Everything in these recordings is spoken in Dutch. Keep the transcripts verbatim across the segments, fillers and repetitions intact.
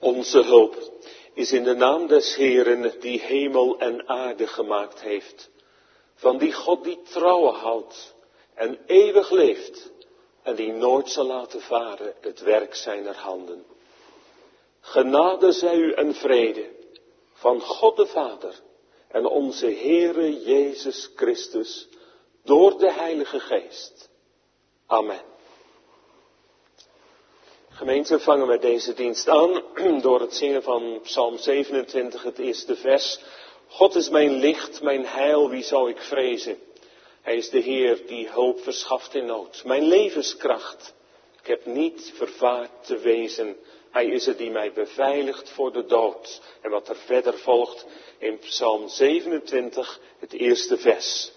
Onze hulp is in de naam des Heeren die hemel en aarde gemaakt heeft. Van die God die trouwen houdt en eeuwig leeft en die nooit zal laten varen het werk zijner handen. Genade zij u en vrede van God de Vader en onze Heere Jezus Christus door de Heilige Geest. Amen. Gemeente, vangen we deze dienst aan door het zingen van Psalm zevenentwintig, het eerste vers. God is mijn licht, mijn heil, wie zou ik vrezen? Hij is de Heer die hulp verschaft in nood, mijn levenskracht. Ik heb niet vervaard te wezen. Hij is het die mij beveiligt voor de dood. En wat er verder volgt in Psalm zevenentwintig, het eerste vers.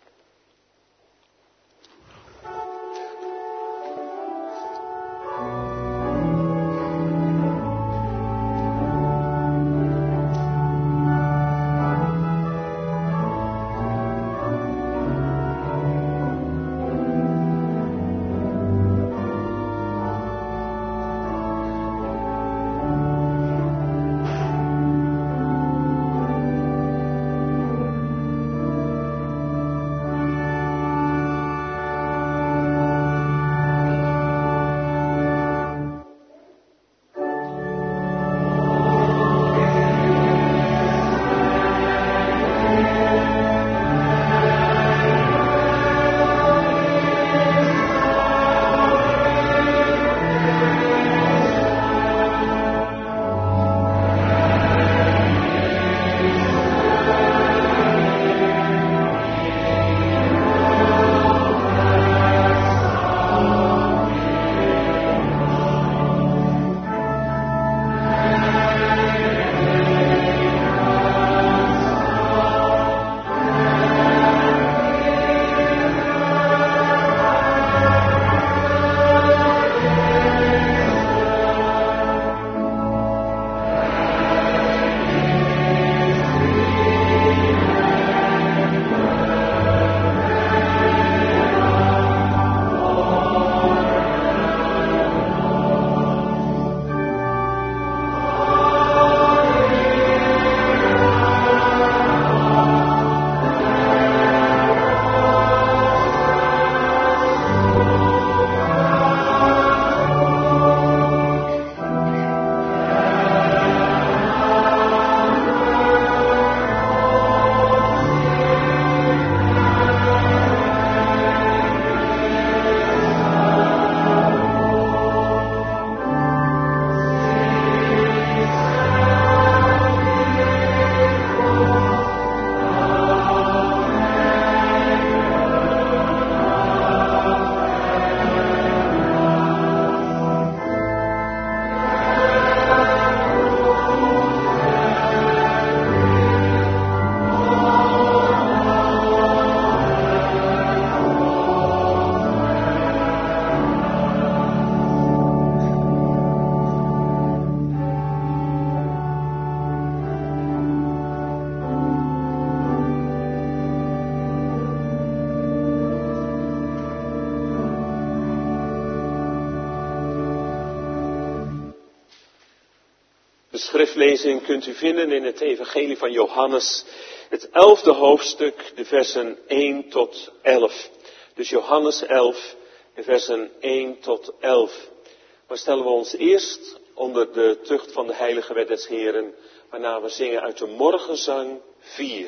De schriftlezing kunt u vinden in het evangelie van Johannes, het elfde hoofdstuk, de versen één tot elf. Dus Johannes elf, de versen één tot elf. Maar stellen we ons eerst onder de tucht van de heilige wet des Heren, waarna we zingen uit de morgenzang vier.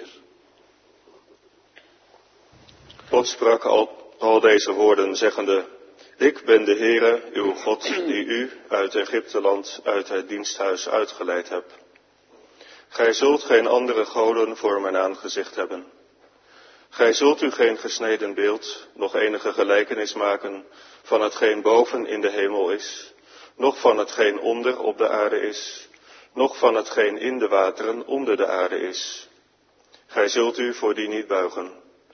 God sprak al, al deze woorden zeggende: Ik ben de Heere, uw God, die u uit Egypteland, uit het diensthuis uitgeleid hebt. Gij zult geen andere goden voor mijn aangezicht hebben. Gij zult u geen gesneden beeld, nog enige gelijkenis maken van hetgeen boven in de hemel is, noch van hetgeen onder op de aarde is, noch van hetgeen in de wateren onder de aarde is. Gij zult u voor die niet buigen,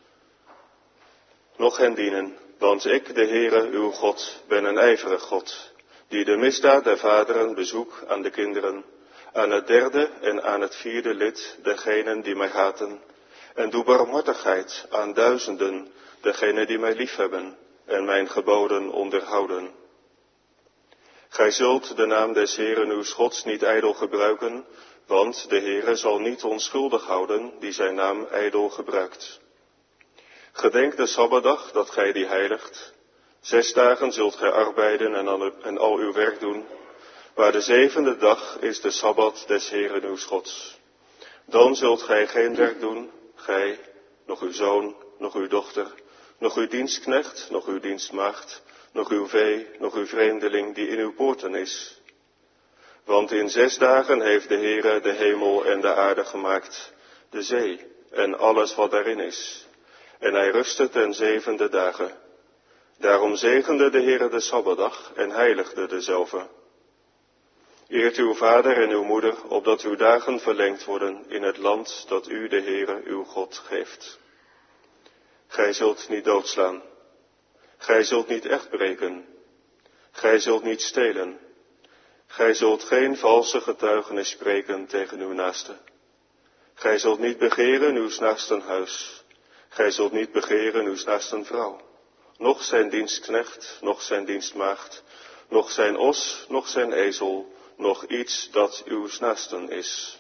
noch hen dienen. Want ik, de Heere, uw God, ben een ijverig God, die de misdaad der vaderen bezoek aan de kinderen, aan het derde en aan het vierde lid degenen die mij haten, en doe barmhartigheid aan duizenden, degenen die mij liefhebben en mijn geboden onderhouden. Gij zult de naam des Heeren uw Gods niet ijdel gebruiken, want de Heere zal niet onschuldig houden die zijn naam ijdel gebruikt. Gedenk de Sabbatdag dat gij die heiligt. Zes dagen zult gij arbeiden en al, en al uw werk doen, maar de zevende dag is de Sabbat des Heeren uw Gods. Dan zult gij geen werk doen, gij, nog uw zoon, nog uw dochter, nog uw dienstknecht, nog uw dienstmaagd, nog uw vee, nog uw vreemdeling die in uw poorten is. Want in zes dagen heeft de Heere de hemel en de aarde gemaakt, de zee en alles wat daarin is. En hij rustte ten zevende dagen. Daarom zegende de Heere de Sabbatdag en heiligde dezelve. Eert uw vader en uw moeder, opdat uw dagen verlengd worden in het land dat u de Heere uw God geeft. Gij zult niet doodslaan. Gij zult niet echtbreken. Gij zult niet stelen. Gij zult geen valse getuigenis spreken tegen uw naaste. Gij zult niet begeren uw naasten huis. Gij zult niet begeren uw naasten vrouw. Noch zijn dienstknecht, noch zijn dienstmaagd, noch zijn os, noch zijn ezel, noch iets dat uw naasten is.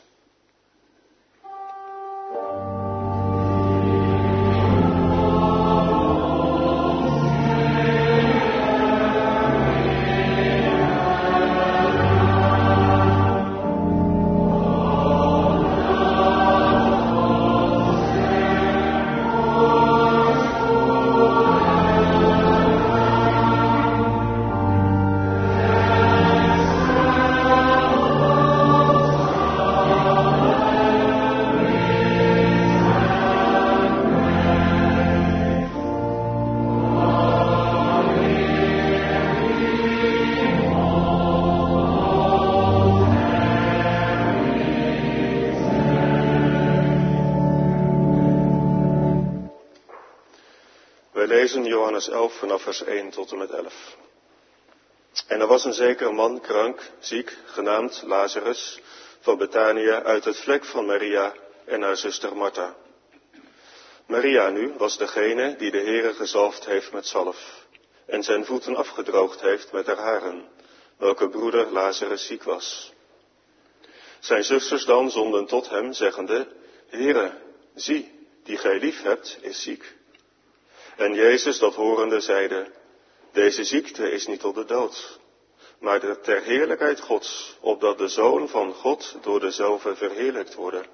Wij lezen Johannes elf vanaf vers één tot en met elf. En er was een zeker man krank, ziek, genaamd Lazarus, van Betanië uit het vlek van Maria en haar zuster Martha. Maria nu was degene die de Heere gezalfd heeft met zalf en zijn voeten afgedroogd heeft met haar haren, welke broeder Lazarus ziek was. Zijn zusters dan zonden tot hem, zeggende, Heere, zie, die gij lief hebt, is ziek. En Jezus dat horende zeide, deze ziekte is niet tot de dood, maar ter heerlijkheid Gods, opdat de Zoon van God door dezelve verheerlijkt worden.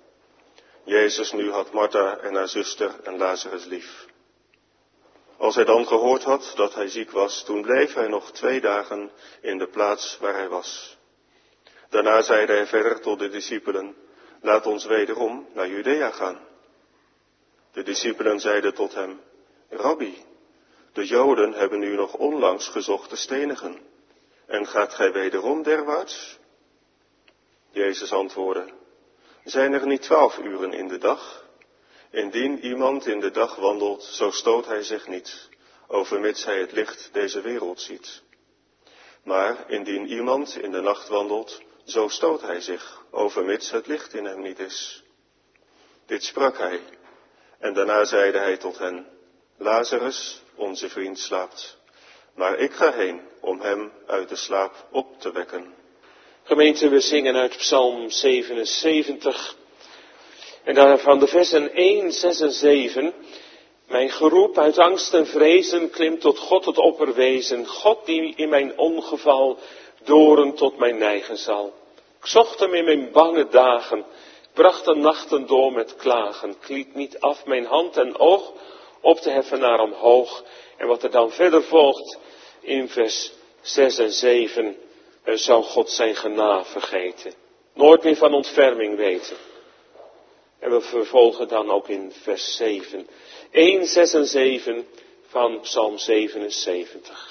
Jezus nu had Martha en haar zuster en Lazarus lief. Als hij dan gehoord had dat hij ziek was, toen bleef hij nog twee dagen in de plaats waar hij was. Daarna zeide hij verder tot de discipelen, laat ons wederom naar Judea gaan. De discipelen zeiden tot hem, Rabbi, de Joden hebben u nog onlangs gezocht te stenigen, en gaat gij wederom derwaarts? Jezus antwoordde, zijn er niet twaalf uren in de dag? Indien iemand in de dag wandelt, zo stoot hij zich niet, overmits hij het licht deze wereld ziet. Maar indien iemand in de nacht wandelt, zo stoot hij zich, overmits het licht in hem niet is. Dit sprak hij, en daarna zeide hij tot hen, Lazarus, onze vriend, slaapt, maar ik ga heen om hem uit de slaap op te wekken. Gemeente, we zingen uit Psalm zevenenzeventig. En daarvan de versen één, zes en zeven. Mijn geroep uit angst en vrezen klimt tot God het opperwezen. God die in mijn ongeval doren tot mij neigen zal. Ik zocht hem in mijn bange dagen. Ik bracht de nachten door met klagen. Ik liet niet af mijn hand en oog op te heffen naar omhoog. En wat er dan verder volgt in vers zes en zeven. Zou God zijn genade vergeten. Nooit meer van ontferming weten. En we vervolgen dan ook in vers zeven. één, zes en zeven van Psalm zevenenzeventig.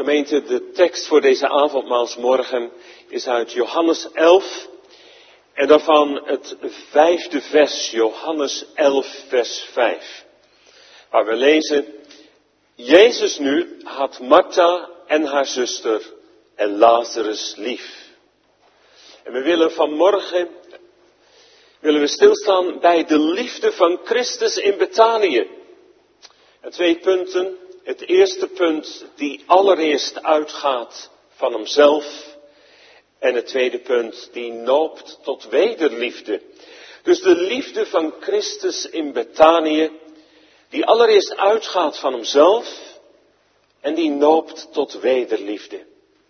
Gemeente, de tekst voor deze avondmaalsmorgen is uit Johannes elf. En daarvan het vijfde vers, Johannes elf vers vijf. Waar we lezen, Jezus nu had Martha en haar zuster en Lazarus lief. En we willen vanmorgen, willen we stilstaan bij de liefde van Christus in Betanië. En twee punten. Het eerste punt die allereerst uitgaat van hemzelf. En het tweede punt die noopt tot wederliefde. Dus de liefde van Christus in Betanië, die allereerst uitgaat van hemzelf en die noopt tot wederliefde.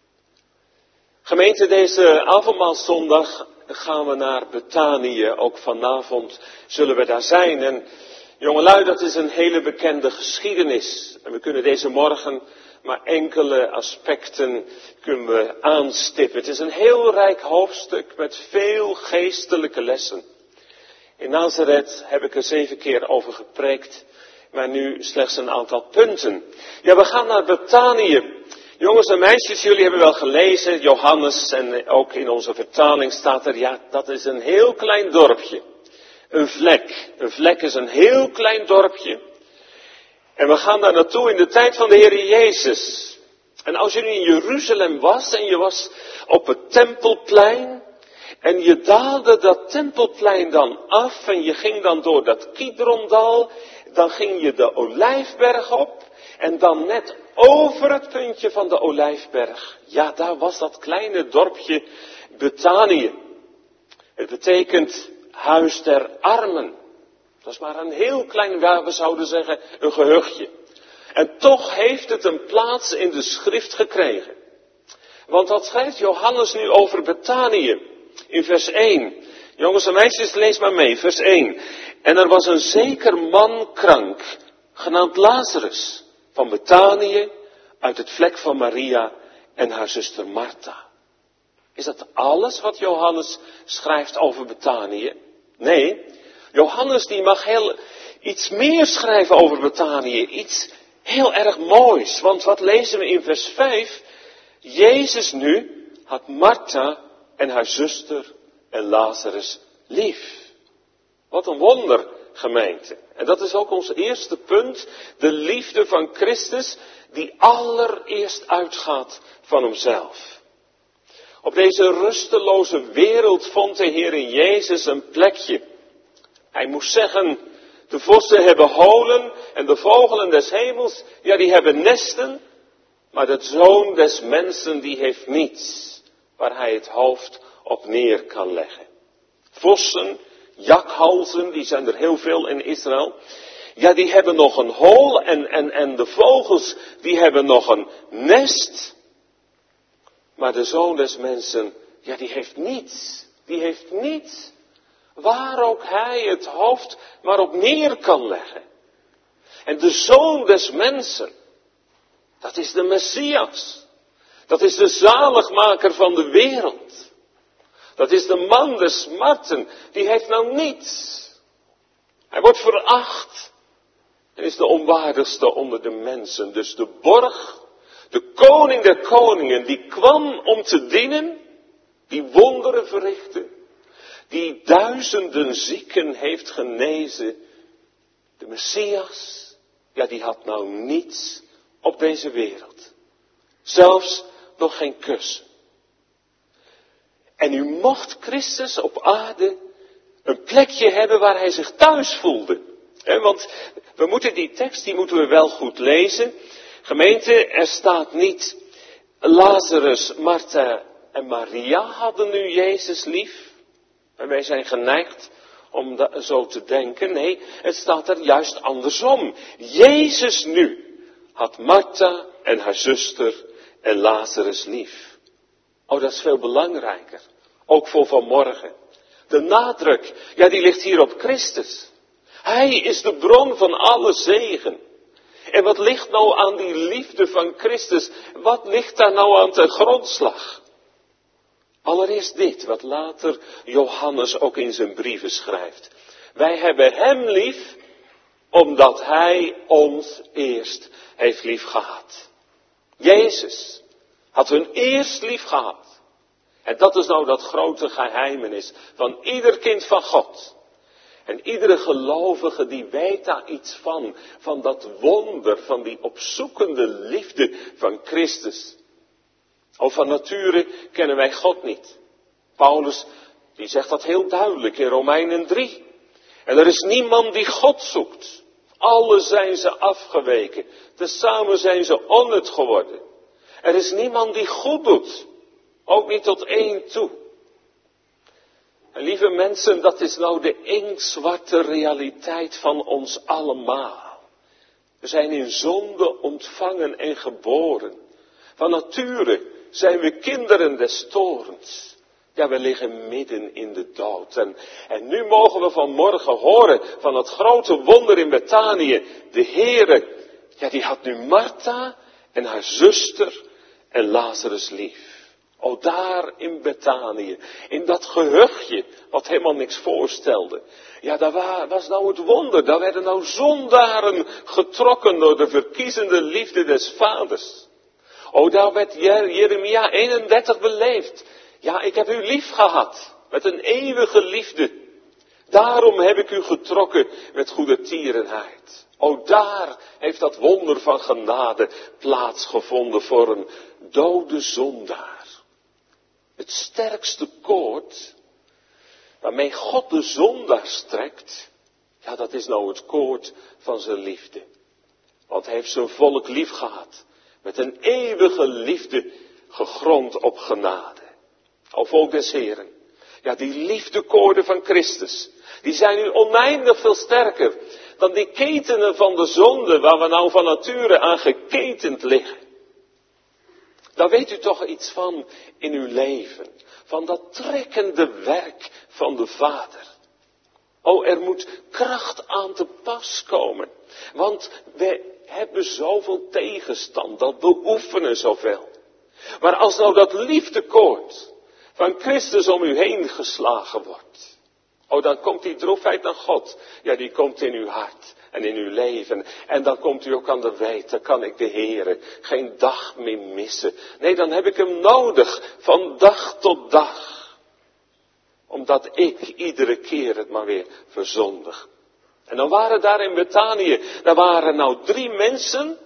Gemeente, deze avondmaalszondag gaan we naar Betanië. Ook vanavond zullen we daar zijn. En jongelui, dat is een hele bekende geschiedenis. En we kunnen deze morgen maar enkele aspecten kunnen we aanstippen. Het is een heel rijk hoofdstuk met veel geestelijke lessen. In Nazareth heb ik er zeven keer over gepreekt, maar nu slechts een aantal punten. Ja, we gaan naar Betanië. Jongens en meisjes, jullie hebben wel gelezen, Johannes, en ook in onze vertaling staat er, ja, dat is een heel klein dorpje. Een vlek. Een vlek is een heel klein dorpje. En we gaan daar naartoe in de tijd van de Heer Jezus. En als je nu in Jeruzalem was en je was op het Tempelplein en je daalde dat Tempelplein dan af en je ging dan door dat Kidrondal, dan ging je de Olijfberg op en dan net over het puntje van de Olijfberg, ja, daar was dat kleine dorpje Betanië. Het betekent huis der armen. Dat is maar een heel klein, waar we zouden zeggen, een gehuchtje. En toch heeft het een plaats in de schrift gekregen. Want wat schrijft Johannes nu over Betanië? In vers één. Jongens en meisjes, lees maar mee, vers één. En er was een zeker man krank, genaamd Lazarus, van Betanië, uit het vlek van Maria en haar zuster Martha. Is dat alles wat Johannes schrijft over Betanië? Nee, Johannes die mag heel iets meer schrijven over Betanië, iets heel erg moois. Want wat lezen we in vers vijf? Jezus nu had Martha en haar zuster en Lazarus lief. Wat een wonder, gemeente. En dat is ook ons eerste punt, de liefde van Christus die allereerst uitgaat van hemzelf. Op deze rusteloze wereld vond de Heer in Jezus een plekje. Hij moest zeggen, de vossen hebben holen en de vogelen des hemels, ja, die hebben nesten. Maar de Zoon des mensen, die heeft niets waar hij het hoofd op neer kan leggen. Vossen, jakhalzen, die zijn er heel veel in Israël. Ja, die hebben nog een hol en, en, en de vogels, die hebben nog een nest. Maar de Zoon des mensen, ja, die heeft niets. Die heeft niets waar ook hij het hoofd maar op neer kan leggen. En de Zoon des mensen, dat is de Messias. Dat is de zaligmaker van de wereld. Dat is de man des smarten, die heeft nou niets. Hij wordt veracht en is de onwaardigste onder de mensen. Dus de borg, de koning der koningen, die kwam om te dienen, die wonderen verrichtte, die duizenden zieken heeft genezen. De Messias, ja, die had nou niets op deze wereld. Zelfs nog geen kus. En nu mocht Christus op aarde een plekje hebben waar hij zich thuis voelde. He, want we moeten die tekst, die moeten we wel goed lezen. Gemeente, er staat niet Lazarus, Martha en Maria hadden nu Jezus lief. En wij zijn geneigd om dat zo te denken. Nee, het staat er juist andersom. Jezus nu had Martha en haar zuster en Lazarus lief. Oh, dat is veel belangrijker. Ook voor vanmorgen. De nadruk, ja, die ligt hier op Christus. Hij is de bron van alle zegen. En wat ligt nou aan die liefde van Christus? Wat ligt daar nou aan ten grondslag? Allereerst dit, wat later Johannes ook in zijn brieven schrijft. Wij hebben hem lief, omdat hij ons eerst heeft lief gehad. Jezus had hun eerst lief gehad. En dat is nou dat grote geheimenis van ieder kind van God. En iedere gelovige die weet daar iets van. Van dat wonder, van die opzoekende liefde van Christus. Of van nature kennen wij God niet. Paulus, die zegt dat heel duidelijk in Romeinen drie. En er is niemand die God zoekt. Alle zijn ze afgeweken. Tezamen zijn ze onnut geworden. Er is niemand die goed doet. Ook niet tot één toe. En lieve mensen, dat is nou de inktzwarte realiteit van ons allemaal. We zijn in zonde ontvangen en geboren. Van nature zijn we kinderen des toorns. Ja, we liggen midden in de dood. En, en nu mogen we vanmorgen horen van het grote wonder in Betanië. De Heere, ja, die had nu Martha en haar zuster en Lazarus lief. O, daar in Betanië, in dat gehuchtje, wat helemaal niks voorstelde. Ja, daar was nou het wonder, daar werden nou zondaren getrokken door de verkiezende liefde des vaders. O, daar werd Jeremia eenendertig beleefd. Ja, ik heb u lief gehad, met een eeuwige liefde. Daarom heb ik u getrokken met goede tierenheid. O, daar heeft dat wonder van genade plaatsgevonden voor een dode zondaar. Het sterkste koord waarmee God de zondaar strekt, ja, dat is nou het koord van zijn liefde. Want hij heeft zijn volk lief gehad, met een eeuwige liefde gegrond op genade. O volk des Heren, ja, die liefdekoorden van Christus, die zijn nu oneindig veel sterker dan die ketenen van de zonde waar we nou van nature aan geketend liggen. Daar weet u toch iets van in uw leven. Van dat trekkende werk van de Vader. O, er moet kracht aan te pas komen. Want we hebben zoveel tegenstand. Dat beoefenen zoveel. Maar als nou dat liefdekoord van Christus om u heen geslagen wordt. O, dan komt die droefheid naar God. Ja, die komt in uw hart. En in uw leven. En dan komt u ook aan de weet, dan kan ik de Heere geen dag meer missen. Nee, dan heb ik hem nodig, van dag tot dag. Omdat ik iedere keer het maar weer verzondig. En dan waren daar in Betanië, daar waren nou drie mensen.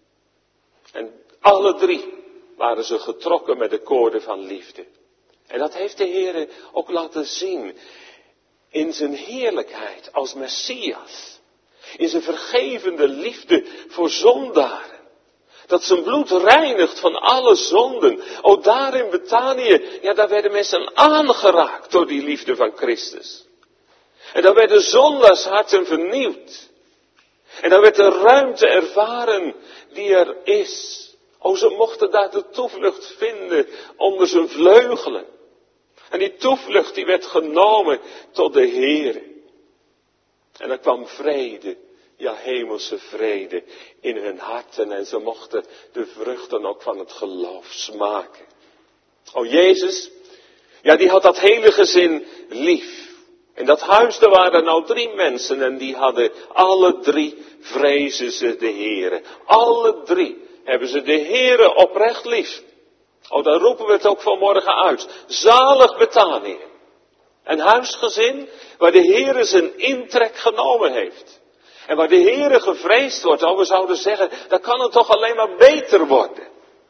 En alle drie waren ze getrokken met de koorden van liefde. En dat heeft de Heere ook laten zien in zijn heerlijkheid als Messias. In zijn vergevende liefde voor zondaren. Dat zijn bloed reinigt van alle zonden. O, daar in Betanië, ja, daar werden mensen aangeraakt door die liefde van Christus. En daar werden zondaarsharten vernieuwd. En daar werd de ruimte ervaren die er is. O, ze mochten daar de toevlucht vinden onder zijn vleugelen. En die toevlucht die werd genomen tot de Heere. En er kwam vrede, ja hemelse vrede, in hun harten. En ze mochten de vruchten ook van het geloof smaken. O Jezus, ja die had dat hele gezin lief. In dat huis daar waren nou drie mensen en die hadden alle drie vrezen ze de Heere. Alle drie hebben ze de Heere oprecht lief. O, dan roepen we het ook vanmorgen uit. Zalig Betanië. Een huisgezin waar de Heere zijn intrek genomen heeft. En waar de Heere gevreesd wordt. Oh, we zouden zeggen, dan kan het toch alleen maar beter worden.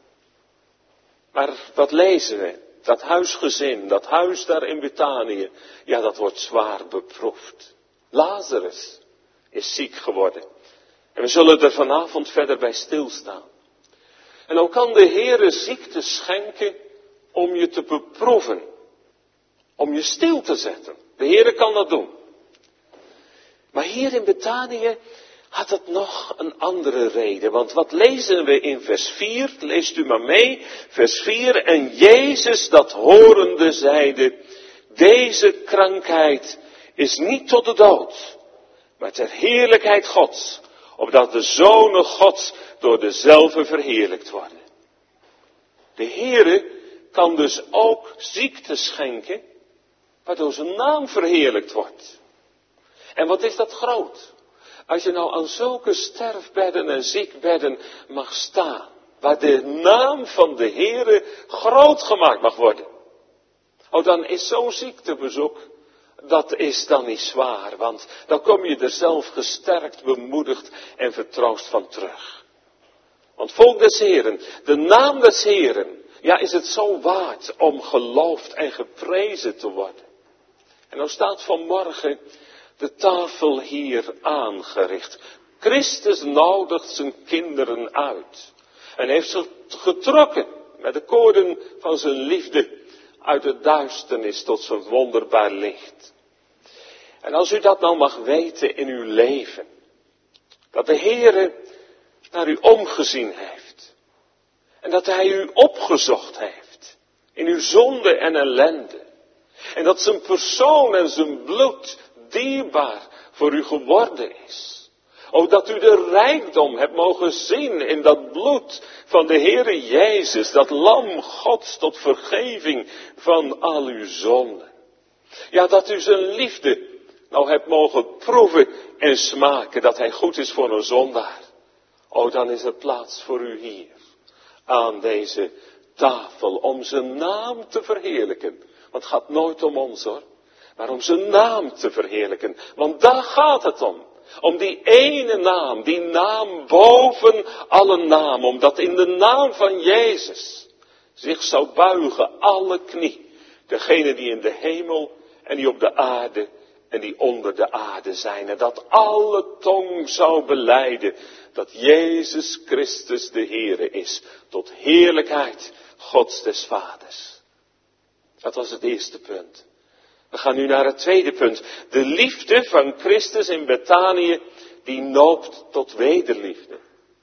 Maar wat lezen we? Dat huisgezin, dat huis daar in Betanië. Ja, dat wordt zwaar beproefd. Lazarus is ziek geworden. En we zullen er vanavond verder bij stilstaan. En dan kan de Heere ziekte schenken om je te beproeven. Om je stil te zetten. De Heere kan dat doen. Maar hier in Betanië had het nog een andere reden. Want wat lezen we in vers vier? Leest u maar mee. Vers vier. En Jezus dat horende zeide. Deze krankheid is niet tot de dood. Maar ter heerlijkheid Gods. Opdat de zonen Gods door dezelfde verheerlijkt worden. De Heere kan dus ook ziekte schenken. Waardoor zijn naam verheerlijkt wordt. En wat is dat groot. Als je nou aan zulke sterfbedden en ziekbedden mag staan. waar de naam van de Heere groot gemaakt mag worden. Oh, dan is zo'n ziektebezoek, dat is dan niet zwaar, want dan kom je er zelf gesterkt, bemoedigd en vertroost van terug. Want volk des Heeren, de naam des Heeren, ja, is het zo waard om geloofd en geprezen te worden. En dan staat vanmorgen de tafel hier aangericht. Christus nodigt zijn kinderen uit en heeft ze getrokken met de koorden van zijn liefde uit de duisternis tot zijn wonderbaar licht. En als u dat nou mag weten in uw leven, dat de Heere naar u omgezien heeft en dat Hij u opgezocht heeft in uw zonde en ellende en dat zijn persoon en zijn bloed dierbaar voor u geworden is. O, dat u de rijkdom hebt mogen zien in dat bloed van de Heere Jezus, dat lam Gods tot vergeving van al uw zonden. Ja, dat u zijn liefde nou hebt mogen proeven en smaken, dat Hij goed is voor een zondaar. O, dan is er plaats voor u hier, aan deze tafel, om zijn naam te verheerlijken. Want het gaat nooit om ons hoor, maar om zijn naam te verheerlijken. Want daar gaat het om. Om die ene naam, die naam boven alle naam. Omdat in de naam van Jezus zich zou buigen alle knie. Degene die in de hemel en die op de aarde en die onder de aarde zijn. En dat alle tong zou belijden dat Jezus Christus de Heere is. Tot heerlijkheid Gods des Vaders. Dat was het eerste punt. We gaan nu naar het tweede punt. De liefde van Christus in Betanië, die noopt tot wederliefde.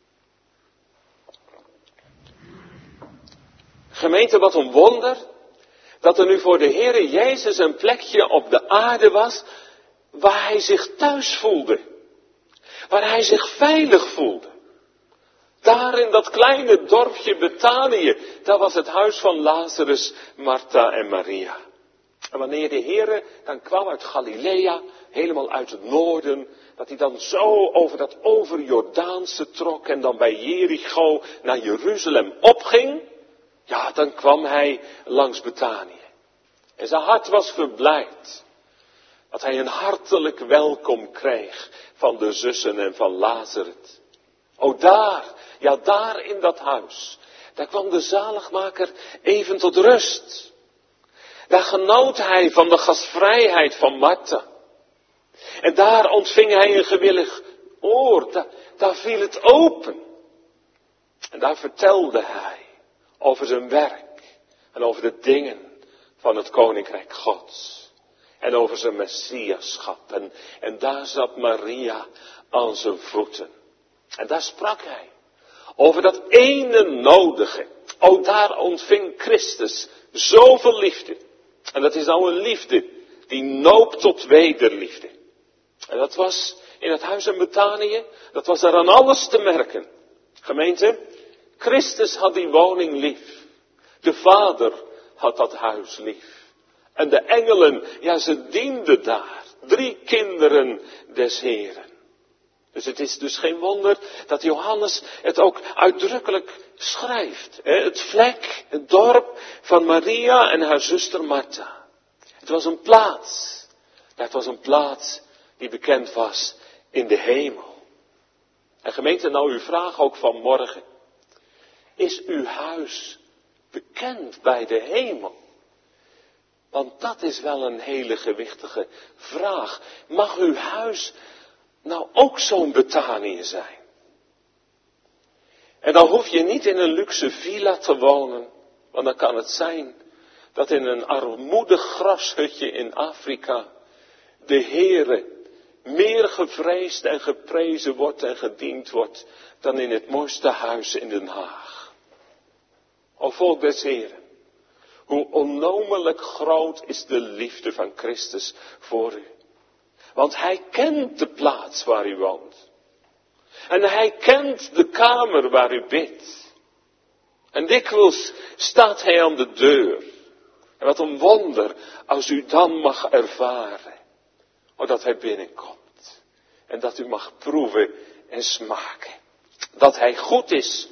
Gemeente, wat een wonder, dat er nu voor de Heere Jezus een plekje op de aarde was, waar Hij zich thuis voelde. Waar Hij zich veilig voelde. Daar in dat kleine dorpje Betanië, daar was het huis van Lazarus, Martha en Maria. En wanneer de Heere dan kwam uit Galilea, helemaal uit het noorden, dat hij dan zo over dat overjordaanse trok en dan bij Jericho naar Jeruzalem opging, ja, dan kwam hij langs Betanië. En zijn hart was verblijd, dat hij een hartelijk welkom kreeg van de zussen en van Lazarus. O daar, ja daar in dat huis, daar kwam de zaligmaker even tot rust. Daar genoot hij van de gastvrijheid van Martha. En daar ontving hij een gewillig oor. Daar, daar viel het open. En daar vertelde hij over zijn werk. En over de dingen van het Koninkrijk Gods. En over zijn Messiaschap. En, en daar zat Maria aan zijn voeten. En daar sprak hij over dat ene nodige. O, daar ontving Christus zoveel liefde. En dat is nou een liefde die noopt tot wederliefde. En dat was in het huis in Betanië, dat was er aan alles te merken. Gemeente, Christus had die woning lief. De Vader had dat huis lief. En de engelen, ja, ze dienden daar. Drie kinderen des Heren. Dus het is dus geen wonder dat Johannes het ook uitdrukkelijk schrijft. Het vlek, het dorp van Maria en haar zuster Martha. Het was een plaats. Het was een plaats die bekend was in de hemel. En gemeente, nou uw vraag ook vanmorgen. Is uw huis bekend bij de hemel? Want dat is wel een hele gewichtige vraag. Mag uw huis nou ook zo'n Betanië zijn? En dan hoef je niet in een luxe villa te wonen. Want dan kan het zijn dat in een armoedig grashutje in Afrika de Heere meer gevreesd en geprezen wordt en gediend wordt dan in het mooiste huis in Den Haag. O volk des Heren, hoe onnomelijk groot is de liefde van Christus voor u. Want Hij kent de plaats waar u woont. En Hij kent de kamer waar u bidt. En dikwijls staat Hij aan de deur. En wat een wonder als u dan mag ervaren. Oh, dat Hij binnenkomt. En dat u mag proeven en smaken. Dat Hij goed is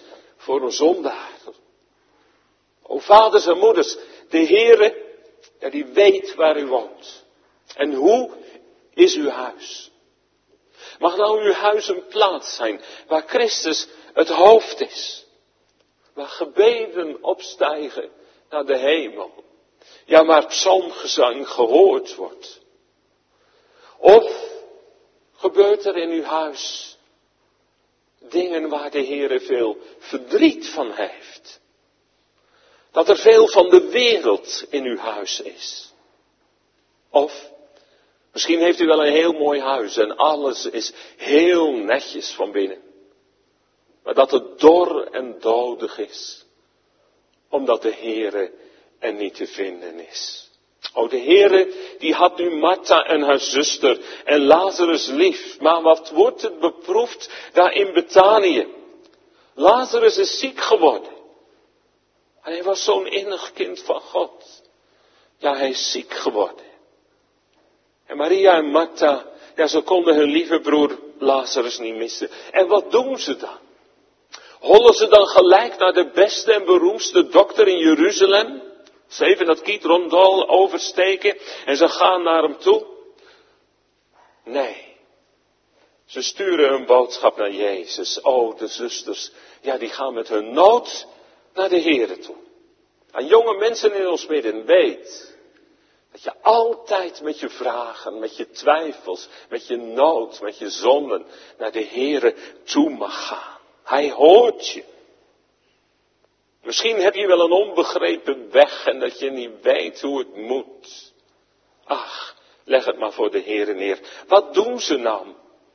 voor een zondaar. O vaders en moeders, de Heere, ja, die weet waar u woont. En hoe is uw huis? Mag nou uw huis een plaats zijn waar Christus het hoofd is. Waar gebeden opstijgen naar de hemel. Ja, waar psalmgezang gehoord wordt. Of gebeurt er in uw huis dingen waar de Heere veel verdriet van heeft? Dat er veel van de wereld in uw huis is. Of misschien heeft u wel een heel mooi huis en alles is heel netjes van binnen. Maar dat het dor en dodig is. Omdat de Heere er niet te vinden is. O, de Heere, die had nu Martha en haar zuster en Lazarus lief. Maar wat wordt het beproefd daar in Betanië? Lazarus is ziek geworden. En hij was zo'n innig kind van God. Ja, hij is ziek geworden. En Maria en Martha, ja, ze konden hun lieve broer Lazarus niet missen. En wat doen ze dan? Hollen ze dan gelijk naar de beste en beroemdste dokter in Jeruzalem? Ze even dat Kidron-dal oversteken en ze gaan naar hem toe? Nee. Ze sturen een boodschap naar Jezus. Oh, de zusters, ja, die gaan met hun nood naar de Heere toe. Aan jonge mensen in ons midden, weet dat je altijd met je vragen, met je twijfels, met je nood, met je zonden naar de Heere toe mag gaan. Hij hoort je. Misschien heb je wel een onbegrepen weg en dat je niet weet hoe het moet. Ach, leg het maar voor de Heere neer. Wat doen ze nou?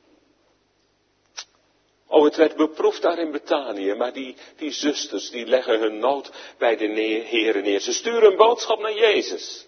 Oh, het werd beproefd daar in Betanië, maar die, die zusters, die leggen hun nood bij de neer, Heere neer. Ze sturen een boodschap naar Jezus.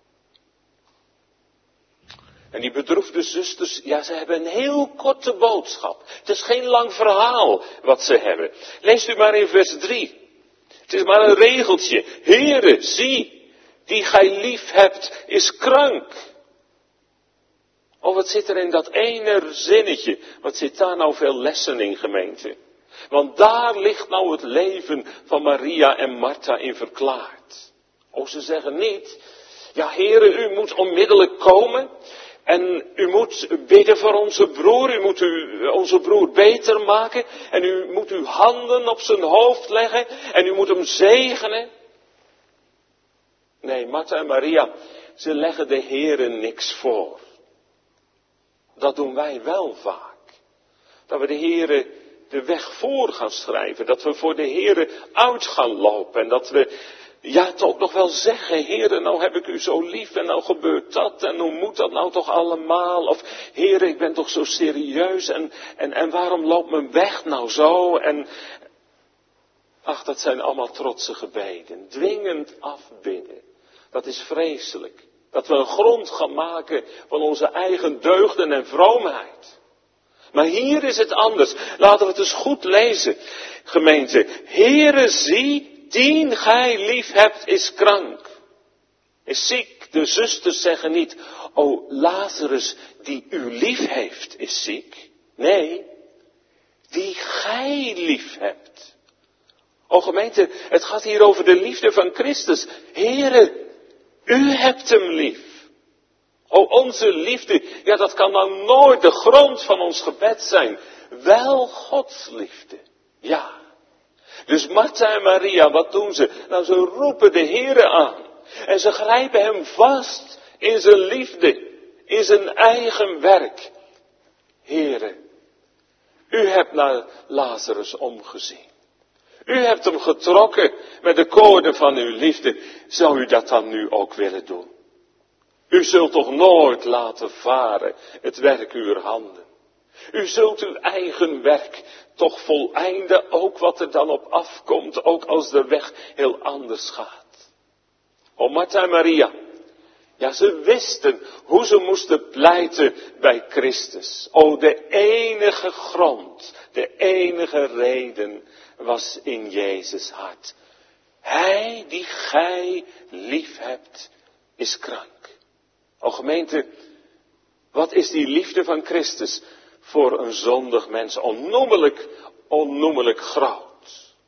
En die bedroefde zusters, ja, ze hebben een heel korte boodschap. Het is geen lang verhaal wat ze hebben. Leest u maar in vers drie. Het is maar een regeltje. Heere, zie, die gij lief hebt, is krank. Oh, wat zit er in dat ene zinnetje? Wat zit daar nou veel lessen in, gemeente? Want daar ligt nou het leven van Maria en Martha in verklaard. Oh, ze zeggen niet, ja, Heere, u moet onmiddellijk komen. En u moet bidden voor onze broer, u moet u, onze broer beter maken. En u moet uw handen op zijn hoofd leggen en u moet hem zegenen. Nee, Martha en Maria, ze leggen de Heere niks voor. Dat doen wij wel vaak. Dat we de Heere de weg voor gaan schrijven. Dat we voor de Heere uit gaan lopen. En dat we, ja, het ook nog wel zeggen. Heere, nou heb ik u zo lief en nou gebeurt dat. En hoe moet dat nou toch allemaal? Of, Heere, ik ben toch zo serieus. En, en, en waarom loopt mijn weg nou zo? En, ach, dat zijn allemaal trotse gebeden. Dwingend afbidden. Dat is vreselijk. Dat we een grond gaan maken van onze eigen deugden en vroomheid. Maar hier is het anders. Laten we het eens goed lezen, gemeente. Heere, zie, dien gij lief hebt, is krank. Is ziek. De zusters zeggen niet, o Lazarus, die u lief heeft, is ziek. Nee, die gij lief hebt. O gemeente, het gaat hier over de liefde van Christus. Heere, u hebt hem lief. O, onze liefde, ja, dat kan dan nooit de grond van ons gebed zijn. Wel Gods liefde. Ja. Dus Martha en Maria, wat doen ze? Nou, ze roepen de Heere aan. En ze grijpen hem vast in zijn liefde, in zijn eigen werk. Heere, u hebt naar Lazarus omgezien. U hebt hem getrokken met de koorden van uw liefde. Zou u dat dan nu ook willen doen? U zult toch nooit laten varen het werk uw handen. U zult uw eigen werk toch voleinden, ook wat er dan op afkomt, ook als de weg heel anders gaat. O Martha en Maria, ja, ze wisten hoe ze moesten pleiten bij Christus. O, de enige grond, de enige reden was in Jezus hart. Hij die gij lief hebt, is krank. O gemeente, wat is die liefde van Christus voor een zondig mens onnoemelijk, onnoemelijk groot.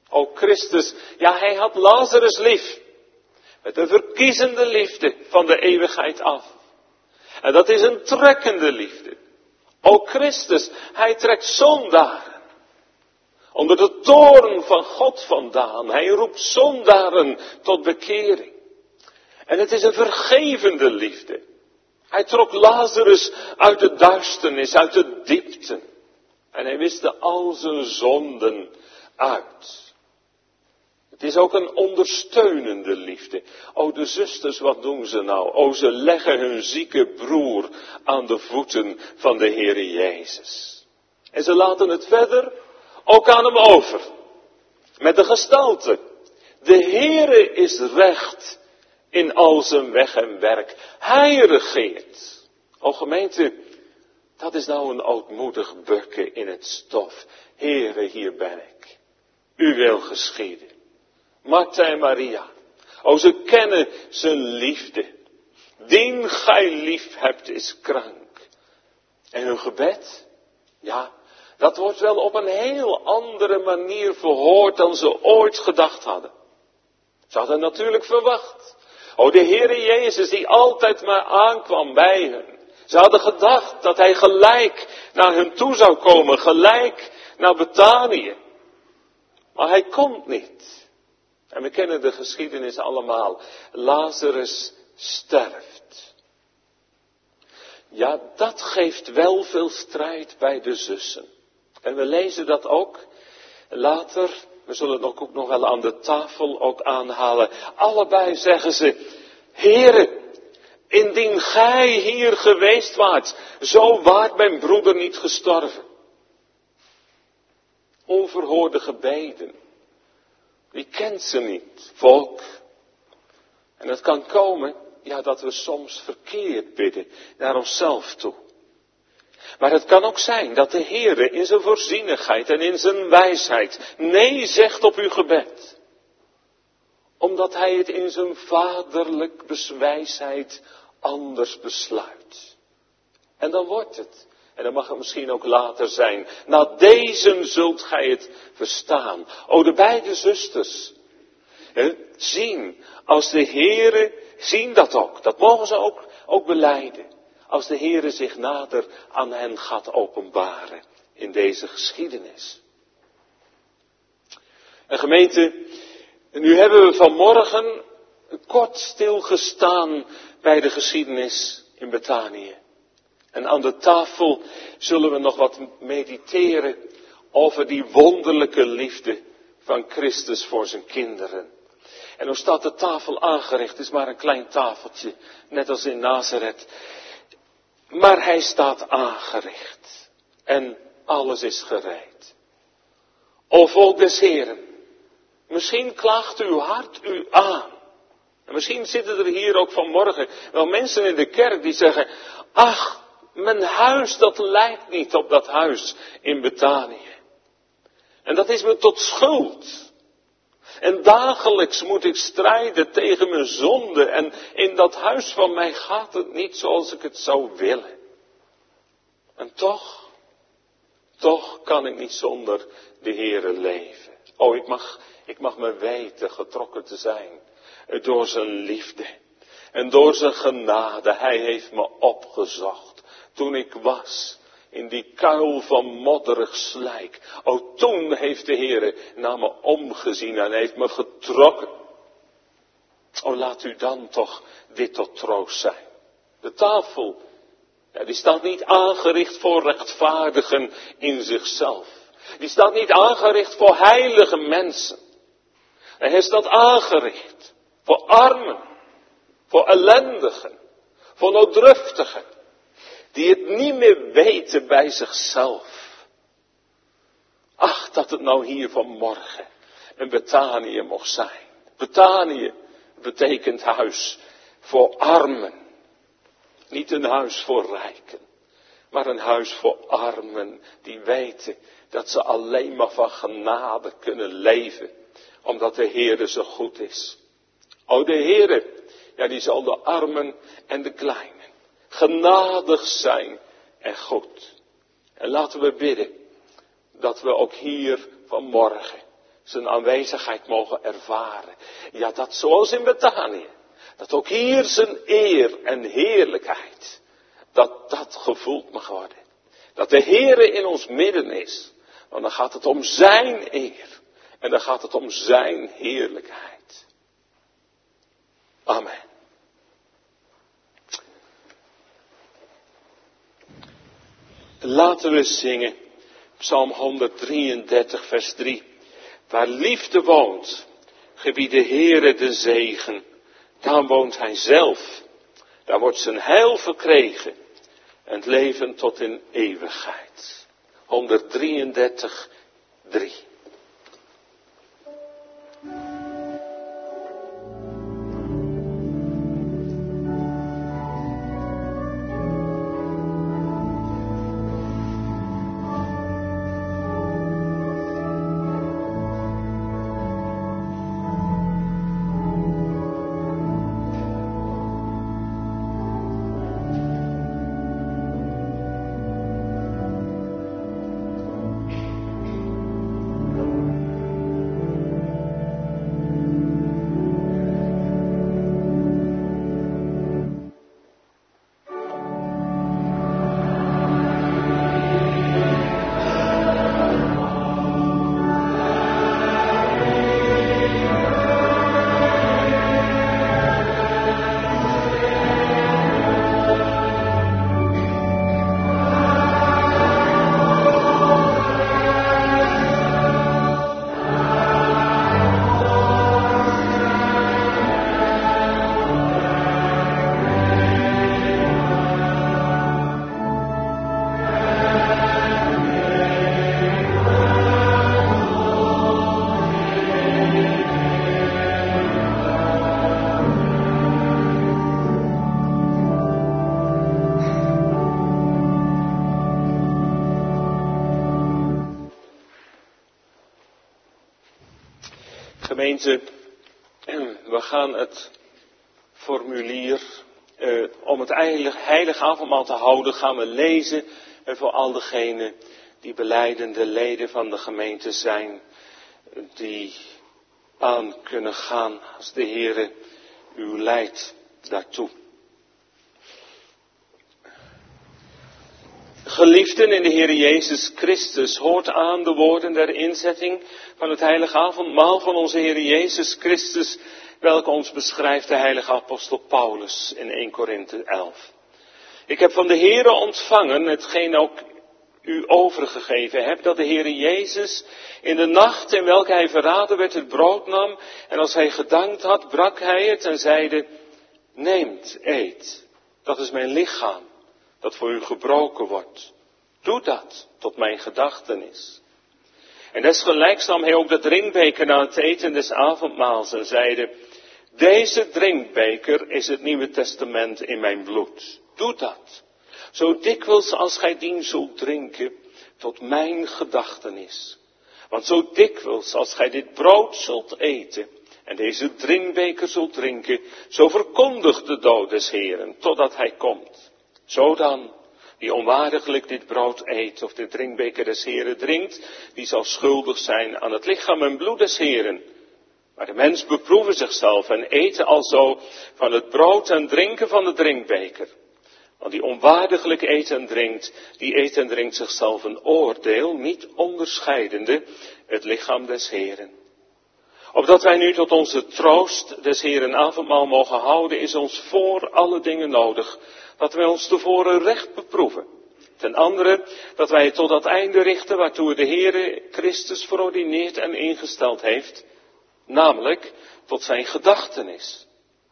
O Christus, ja, hij had Lazarus lief. Met een verkiezende liefde van de eeuwigheid af. En dat is een trekkende liefde. O Christus, hij trekt zondaren onder de toorn van God vandaan. Hij roept zondaren tot bekering. En het is een vergevende liefde. Hij trok Lazarus uit de duisternis, uit de diepte. En hij wiste al zijn zonden uit. Het is ook een ondersteunende liefde. O, de zusters, wat doen ze nou? O, ze leggen hun zieke broer aan de voeten van de Heere Jezus. En ze laten het verder ook aan hem over. Met de gestalte. De Heere is recht in al zijn weg en werk. Hij regeert. O gemeente, dat is nou een ootmoedig bukken in het stof. Heere, hier ben ik. U wil geschieden. Martha en Maria. O, ze kennen zijn liefde. Dien gij lief hebt is krank. En hun gebed? Ja, dat wordt wel op een heel andere manier verhoord dan ze ooit gedacht hadden. Ze hadden natuurlijk verwacht. O, de Heere Jezus die altijd maar aankwam bij hen. Ze hadden gedacht dat hij gelijk naar hen toe zou komen, gelijk naar Betanië. Maar hij komt niet. En we kennen de geschiedenis allemaal. Lazarus sterft. Ja, dat geeft wel veel strijd bij de zussen. En we lezen dat ook later. We zullen het ook nog wel aan de tafel ook aanhalen. Allebei zeggen ze, Heere, indien gij hier geweest waart, zo waart mijn broeder niet gestorven. Onverhoorde gebeden. Wie kent ze niet, volk? En het kan komen, ja, dat we soms verkeerd bidden naar onszelf toe. Maar het kan ook zijn dat de Heere in zijn voorzienigheid en in zijn wijsheid nee zegt op uw gebed. Omdat hij het in zijn vaderlijk wijsheid anders besluit. En dan wordt het. En dan mag het misschien ook later zijn. Na deze zult gij het verstaan. O, de beide zusters. He, zien, als de Heere, zien dat ook. Dat mogen ze ook, ook belijden. Als de Heere zich nader aan hen gaat openbaren. In deze geschiedenis. En gemeente, nu hebben we vanmorgen kort stilgestaan bij de geschiedenis in Betanië. En aan de tafel zullen we nog wat mediteren over die wonderlijke liefde van Christus voor zijn kinderen. En hoe staat de tafel aangericht? Het is maar een klein tafeltje, net als in Nazareth. Maar hij staat aangericht. En alles is gereed. O volk des Heren, misschien klaagt uw hart u aan. En misschien zitten er hier ook vanmorgen wel mensen in de kerk die zeggen, ach, mijn huis, dat lijkt niet op dat huis in Betanië. En dat is me tot schuld. En dagelijks moet ik strijden tegen mijn zonde. En in dat huis van mij gaat het niet zoals ik het zou willen. En toch, toch kan ik niet zonder de Heere leven. Oh, ik mag, ik mag me weten getrokken te zijn door zijn liefde. En door zijn genade, hij heeft me opgezocht. Toen ik was in die kuil van modderig slijk. O, toen heeft de Heere naar me omgezien en heeft me getrokken. O, laat u dan toch dit tot troost zijn. De tafel, ja, die staat niet aangericht voor rechtvaardigen in zichzelf. Die staat niet aangericht voor heilige mensen. En hij staat aangericht voor armen, voor ellendigen, voor nooddruftigen. Die het niet meer weten bij zichzelf. Ach, dat het nou hier vanmorgen een Betanië mocht zijn. Betanië betekent huis voor armen. Niet een huis voor rijken. Maar een huis voor armen die weten dat ze alleen maar van genade kunnen leven. Omdat de Heere zo goed is. O, de Heere, ja, die zal de armen en de kleinen genadig zijn en goed. En laten we bidden dat we ook hier vanmorgen zijn aanwezigheid mogen ervaren. Ja, dat zoals in Betanië, dat ook hier zijn eer en heerlijkheid, dat dat gevoeld mag worden. Dat de Heere in ons midden is, want dan gaat het om zijn eer en dan gaat het om zijn heerlijkheid. Amen. Laten we zingen, Psalm honderddrieëndertig, vers drie. Waar liefde woont, gebied de Heere de zegen. Daar woont hij zelf. Daar wordt zijn heil verkregen. En het leven tot in eeuwigheid. honderddrieëndertig, drie. Gemeente, we gaan het formulier uh, om het heilige avondmaal te houden, gaan we lezen uh, voor al degenen die belijdende leden van de gemeente zijn, die aan kunnen gaan als de Heere u leidt daartoe. Geliefden in de Heer Jezus Christus, hoort aan de woorden der inzetting van het heilige avondmaal van onze Heer Jezus Christus, welke ons beschrijft de heilige apostel Paulus in eerste Korinthe elf. Ik heb van de Heere ontvangen, hetgeen ook u overgegeven heb, dat de Heer Jezus in de nacht in welke hij verraden werd het brood nam, en als hij gedankt had, brak hij het en zeide, neemt, eet, dat is mijn lichaam, dat voor u gebroken wordt. Doe dat tot mijn gedachtenis. En desgelijks nam hij ook de drinkbeker na het eten des avondmaals en zeide, deze drinkbeker is het Nieuwe Testament in mijn bloed. Doe dat, zo dikwijls als gij dien zult drinken, tot mijn gedachtenis. Want zo dikwijls als gij dit brood zult eten en deze drinkbeker zult drinken, zo verkondigt de dood des Heeren, totdat hij komt. Zo dan, wie onwaardiglijk dit brood eet of de drinkbeker des Heeren drinkt, die zal schuldig zijn aan het lichaam en bloed des Heeren. Maar de mens beproeven zichzelf en eten alzo van het brood en drinken van de drinkbeker. Want die onwaardiglijk eet en drinkt, die eet en drinkt zichzelf een oordeel, niet onderscheidende het lichaam des Heeren. Opdat wij nu tot onze troost des Heeren avondmaal mogen houden, is ons voor alle dingen nodig dat wij ons tevoren recht beproeven. Ten andere, dat wij het tot dat einde richten waartoe de Heere Christus verordineerd en ingesteld heeft, namelijk tot zijn gedachtenis.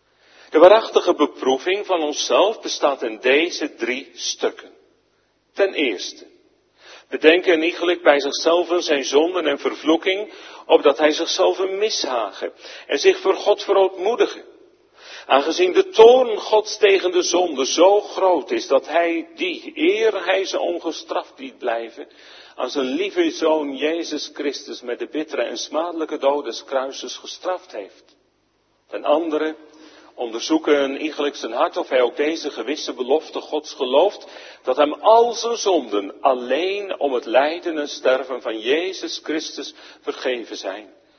De waarachtige beproeving van onszelf bestaat in deze drie stukken. Ten eerste, bedenken iegelijk bij zichzelf zijn zonden en vervloeking, opdat hij zichzelf mishagen en zich voor God verootmoedigen. Aangezien de toorn Gods tegen de zonde zo groot is, dat hij die, eer hij ze ongestraft liet blijven, aan zijn lieve Zoon Jezus Christus met de bittere en smadelijke dood des kruises gestraft heeft. Ten andere, onderzoeken iegelijk zijn hart of hij ook deze gewisse belofte Gods gelooft, dat hem al zijn zonden alleen om het lijden en sterven van Jezus Christus vergeven zijn.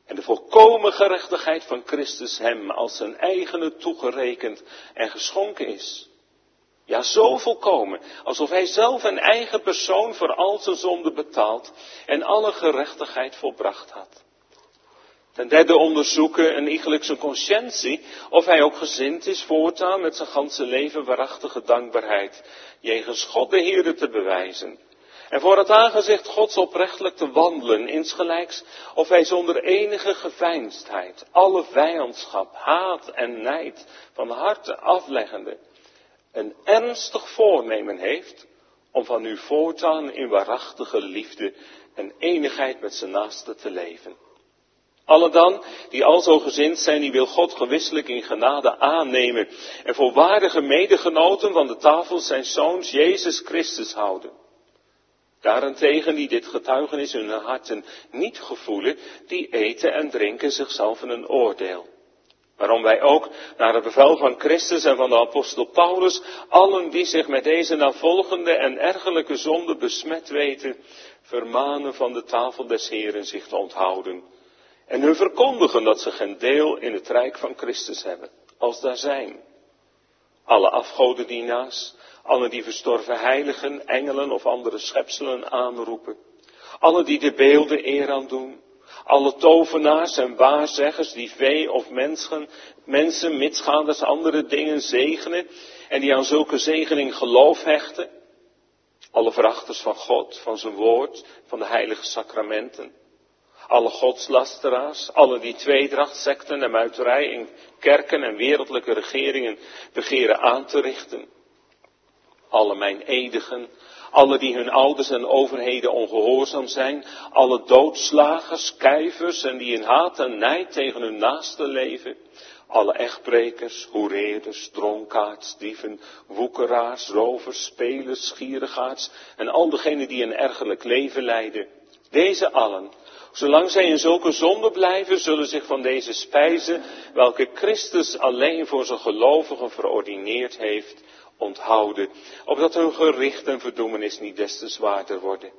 En de volkomen gerechtigheid van Christus hem als zijn eigene toegerekend en geschonken is. Ja, zo volkomen, alsof hij zelf een eigen persoon voor al zijn zonde betaald en alle gerechtigheid volbracht had. Ten derde onderzoeken en iegelijk zijn conscientie of hij ook gezind is voortaan met zijn ganse leven waarachtige dankbaarheid jegens God de Heere te bewijzen. En voor het aangezicht Gods oprechtelijk te wandelen, insgelijks of hij zonder enige geveinsdheid, alle vijandschap, haat en nijd van harte afleggende, een ernstig voornemen heeft om van u voortaan in waarachtige liefde en eenigheid met zijn naaste te leven. Alle dan, die alzo gezind zijn, die wil God gewisselijk in genade aannemen en voor waardige medegenoten van de tafel zijn zoons Jezus Christus houden. Daarentegen, die dit getuigenis in hun harten niet gevoelen, die eten en drinken zichzelf in een oordeel. Waarom wij ook, naar het bevel van Christus en van de apostel Paulus, allen die zich met deze navolgende en ergerlijke zonde besmet weten, vermanen van de tafel des Heeren zich te onthouden. En hun verkondigen dat ze geen deel in het rijk van Christus hebben, als daar zijn. Alle afgodendienaars, alle die verstorven heiligen, engelen of andere schepselen aanroepen. Alle die de beelden eer aan doen. Alle tovenaars en waarzeggers die vee of mensen, mensen mitsgaanders andere dingen zegenen en die aan zulke zegening geloof hechten. Alle verachters van God, van zijn woord, van de heilige sacramenten. Alle godslasteraars, alle die tweedracht, sekten en muiterij in kerken en wereldlijke regeringen begeren aan te richten. Alle meineedigen, alle die hun ouders en overheden ongehoorzaam zijn, alle doodslagers, kijvers en die in haat en nijd tegen hun naaste leven, alle echtbrekers, hoereerders, dronkaards, dieven, woekeraars, rovers, spelers, gierigaards en al degenen die een ergerlijk leven leiden. Deze allen, zolang zij in zulke zonde blijven, zullen zich van deze spijzen, welke Christus alleen voor zijn gelovigen verordineerd heeft, onthouden, opdat hun gericht en verdoemenis niet des te zwaarder worden.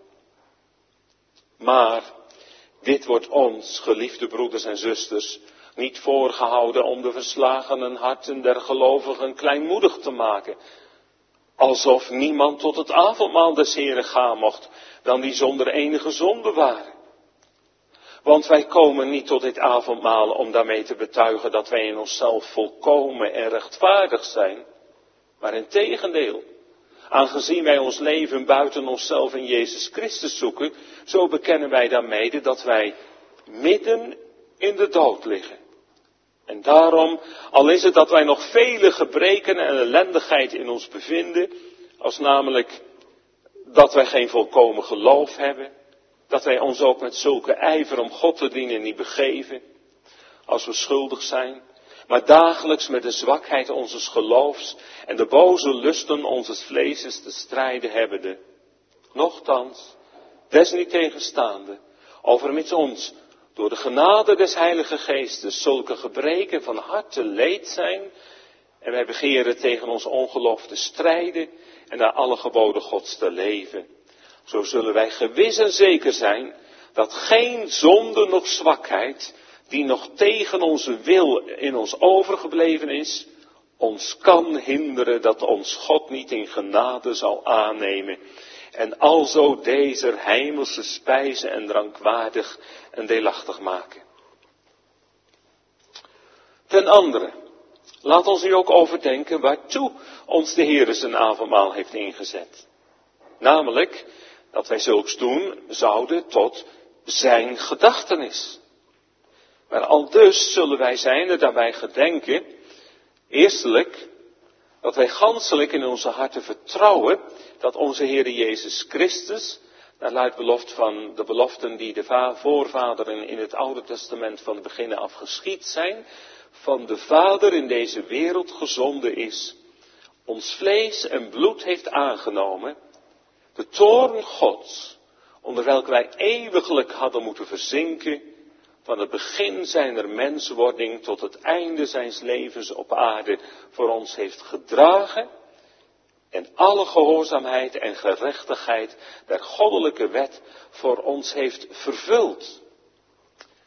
Maar dit wordt ons, geliefde broeders en zusters, niet voorgehouden om de verslagenen harten der gelovigen kleinmoedig te maken, alsof niemand tot het avondmaal des Heren gaan mocht, dan die zonder enige zonde waren. Want wij komen niet tot dit avondmaal om daarmee te betuigen dat wij in onszelf volkomen en rechtvaardig zijn, maar integendeel, aangezien wij ons leven buiten onszelf in Jezus Christus zoeken, zo bekennen wij daarmede dat wij midden in de dood liggen. En daarom, al is het dat wij nog vele gebreken en ellendigheid in ons bevinden, als namelijk dat wij geen volkomen geloof hebben, dat wij ons ook met zulke ijver om God te dienen niet begeven, als we schuldig zijn, maar dagelijks met de zwakheid onzes geloofs en de boze lusten onzes vleeses te strijden hebbende. Nochtans, desniettegenstaande, overmits ons door de genade des Heilige Geestes zulke gebreken van harte leed zijn, en wij begeren tegen ons ongeloof te strijden en naar alle geboden Gods te leven. Zo zullen wij gewis en zeker zijn dat geen zonde noch zwakheid, die nog tegen onze wil in ons overgebleven is, ons kan hinderen dat ons God niet in genade zal aannemen en alzo deze hemelse spijzen en drank waardig en deelachtig maken. Ten andere, laat ons nu ook overdenken waartoe ons de Heere zijn avondmaal heeft ingezet. Namelijk, dat wij zulks doen zouden tot zijn gedachtenis. Maar al dus zullen wij zijn er daarbij gedenken, eerstelijk, dat wij ganselijk in onze harten vertrouwen dat onze Heere Jezus Christus, naar luid beloft van de beloften die de voorvaderen in het Oude Testament van het begin af geschied zijn, van de Vader in deze wereld gezonden is, ons vlees en bloed heeft aangenomen, de toorn Gods, onder welke wij eeuwiglijk hadden moeten verzinken, van het begin zijner menswording tot het einde zijns levens op aarde voor ons heeft gedragen en alle gehoorzaamheid en gerechtigheid der goddelijke wet voor ons heeft vervuld.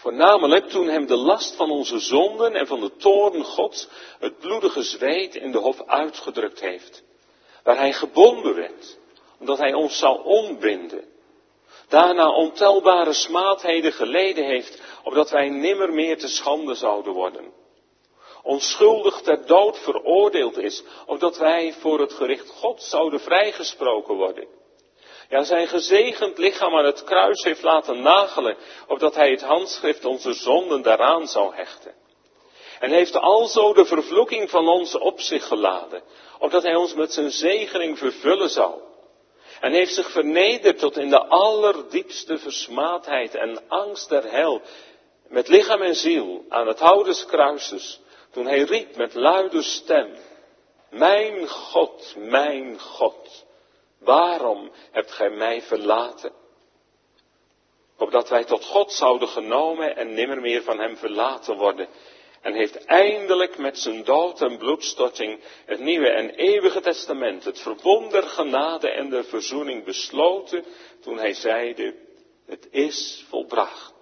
Voornamelijk toen hem de last van onze zonden en van de toorn Gods het bloedige zweet in de hof uitgedrukt heeft. Waar hij gebonden werd, omdat hij ons zou ontbinden. Daarna ontelbare smaadheden geleden heeft, opdat wij nimmer meer te schande zouden worden. Onschuldig ter dood veroordeeld is, opdat wij voor het gericht God zouden vrijgesproken worden. Ja, zijn gezegend lichaam aan het kruis heeft laten nagelen, opdat hij het handschrift onze zonden daaraan zou hechten. En heeft alzo de vervloeking van ons op zich geladen, opdat hij ons met zijn zegening vervullen zou. En heeft zich vernederd tot in de allerdiepste versmaadheid en angst der hel, met lichaam en ziel aan het hout des kruises, toen hij riep met luide stem: Mijn God, mijn God, waarom hebt gij mij verlaten? Opdat wij tot God zouden genomen en nimmer meer van hem verlaten worden. En heeft eindelijk met zijn dood en bloedstorting het nieuwe en eeuwige testament, het verbond der genade en der verzoening besloten, toen hij zeide: Het is volbracht.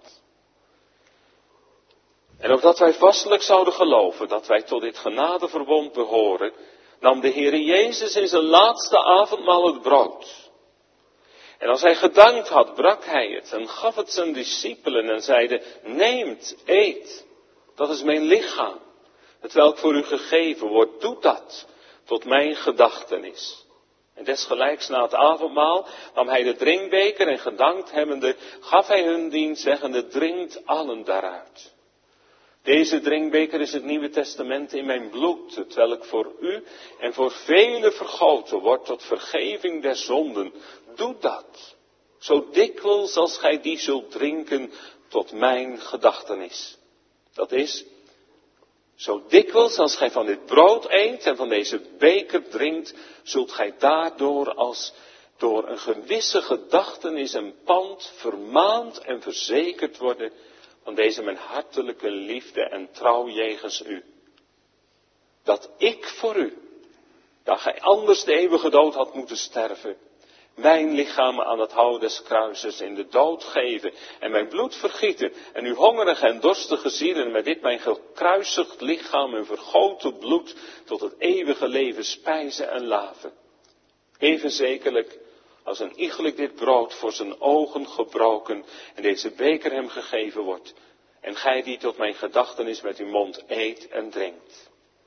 En opdat wij vastelijk zouden geloven dat wij tot dit genadeverbond behoren, nam de Heere Jezus in zijn laatste avondmaal het brood. En als hij gedankt had, brak hij het en gaf het zijn discipelen en zeide: Neemt, eet, dat is mijn lichaam, hetwelk voor u gegeven wordt, doe dat tot mijn gedachtenis. En desgelijks na het avondmaal nam hij de drinkbeker en gedankt hebbende, gaf hij hun dien, zeggende: Drinkt allen daaruit. Deze drinkbeker is het Nieuwe Testament in mijn bloed, hetwelk voor u en voor velen vergoten wordt tot vergeving der zonden. Doe dat, zo dikwijls als gij die zult drinken, tot mijn gedachtenis. Dat is, zo dikwijls als gij van dit brood eet en van deze beker drinkt, zult gij daardoor als door een gewisse gedachtenis en pand vermaand en verzekerd worden van deze mijn hartelijke liefde en trouw jegens u. Dat ik voor u, dat gij anders de eeuwige dood had moeten sterven, mijn lichaam aan het hout des kruises in de dood geven en mijn bloed vergieten en uw hongerige en dorstige zielen met dit mijn gekruisigd lichaam en vergoten bloed tot het eeuwige leven spijzen en laven. Even zekerlijk als een iegelijk dit brood voor zijn ogen gebroken en deze beker hem gegeven wordt, en gij die tot mijn gedachtenis met uw mond eet en drinkt.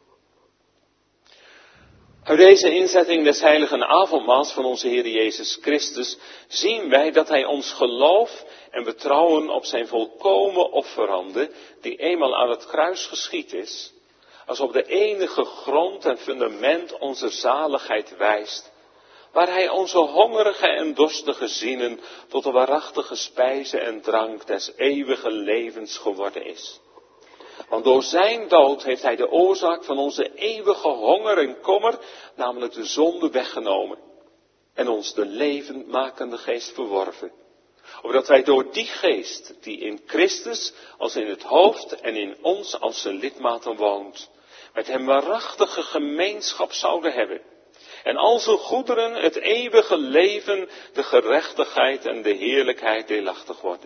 Uit deze inzetting des heiligen avondmaals van onze Heer Jezus Christus zien wij dat hij ons geloof en betrouwen op zijn volkomen offerande, die eenmaal aan het kruis geschied is, als op de enige grond en fundament onze zaligheid wijst, waar hij onze hongerige en dorstige zielen tot de waarachtige spijze en drank des eeuwige levens geworden is. Want door zijn dood heeft hij de oorzaak van onze eeuwige honger en kommer, namelijk de zonde, weggenomen. En ons de levendmakende geest verworven. Opdat wij door die geest, die in Christus als in het hoofd en in ons als zijn lidmaten woont, met hem waarachtige gemeenschap zouden hebben. En al zijn goederen het eeuwige leven, de gerechtigheid en de heerlijkheid deelachtig worden.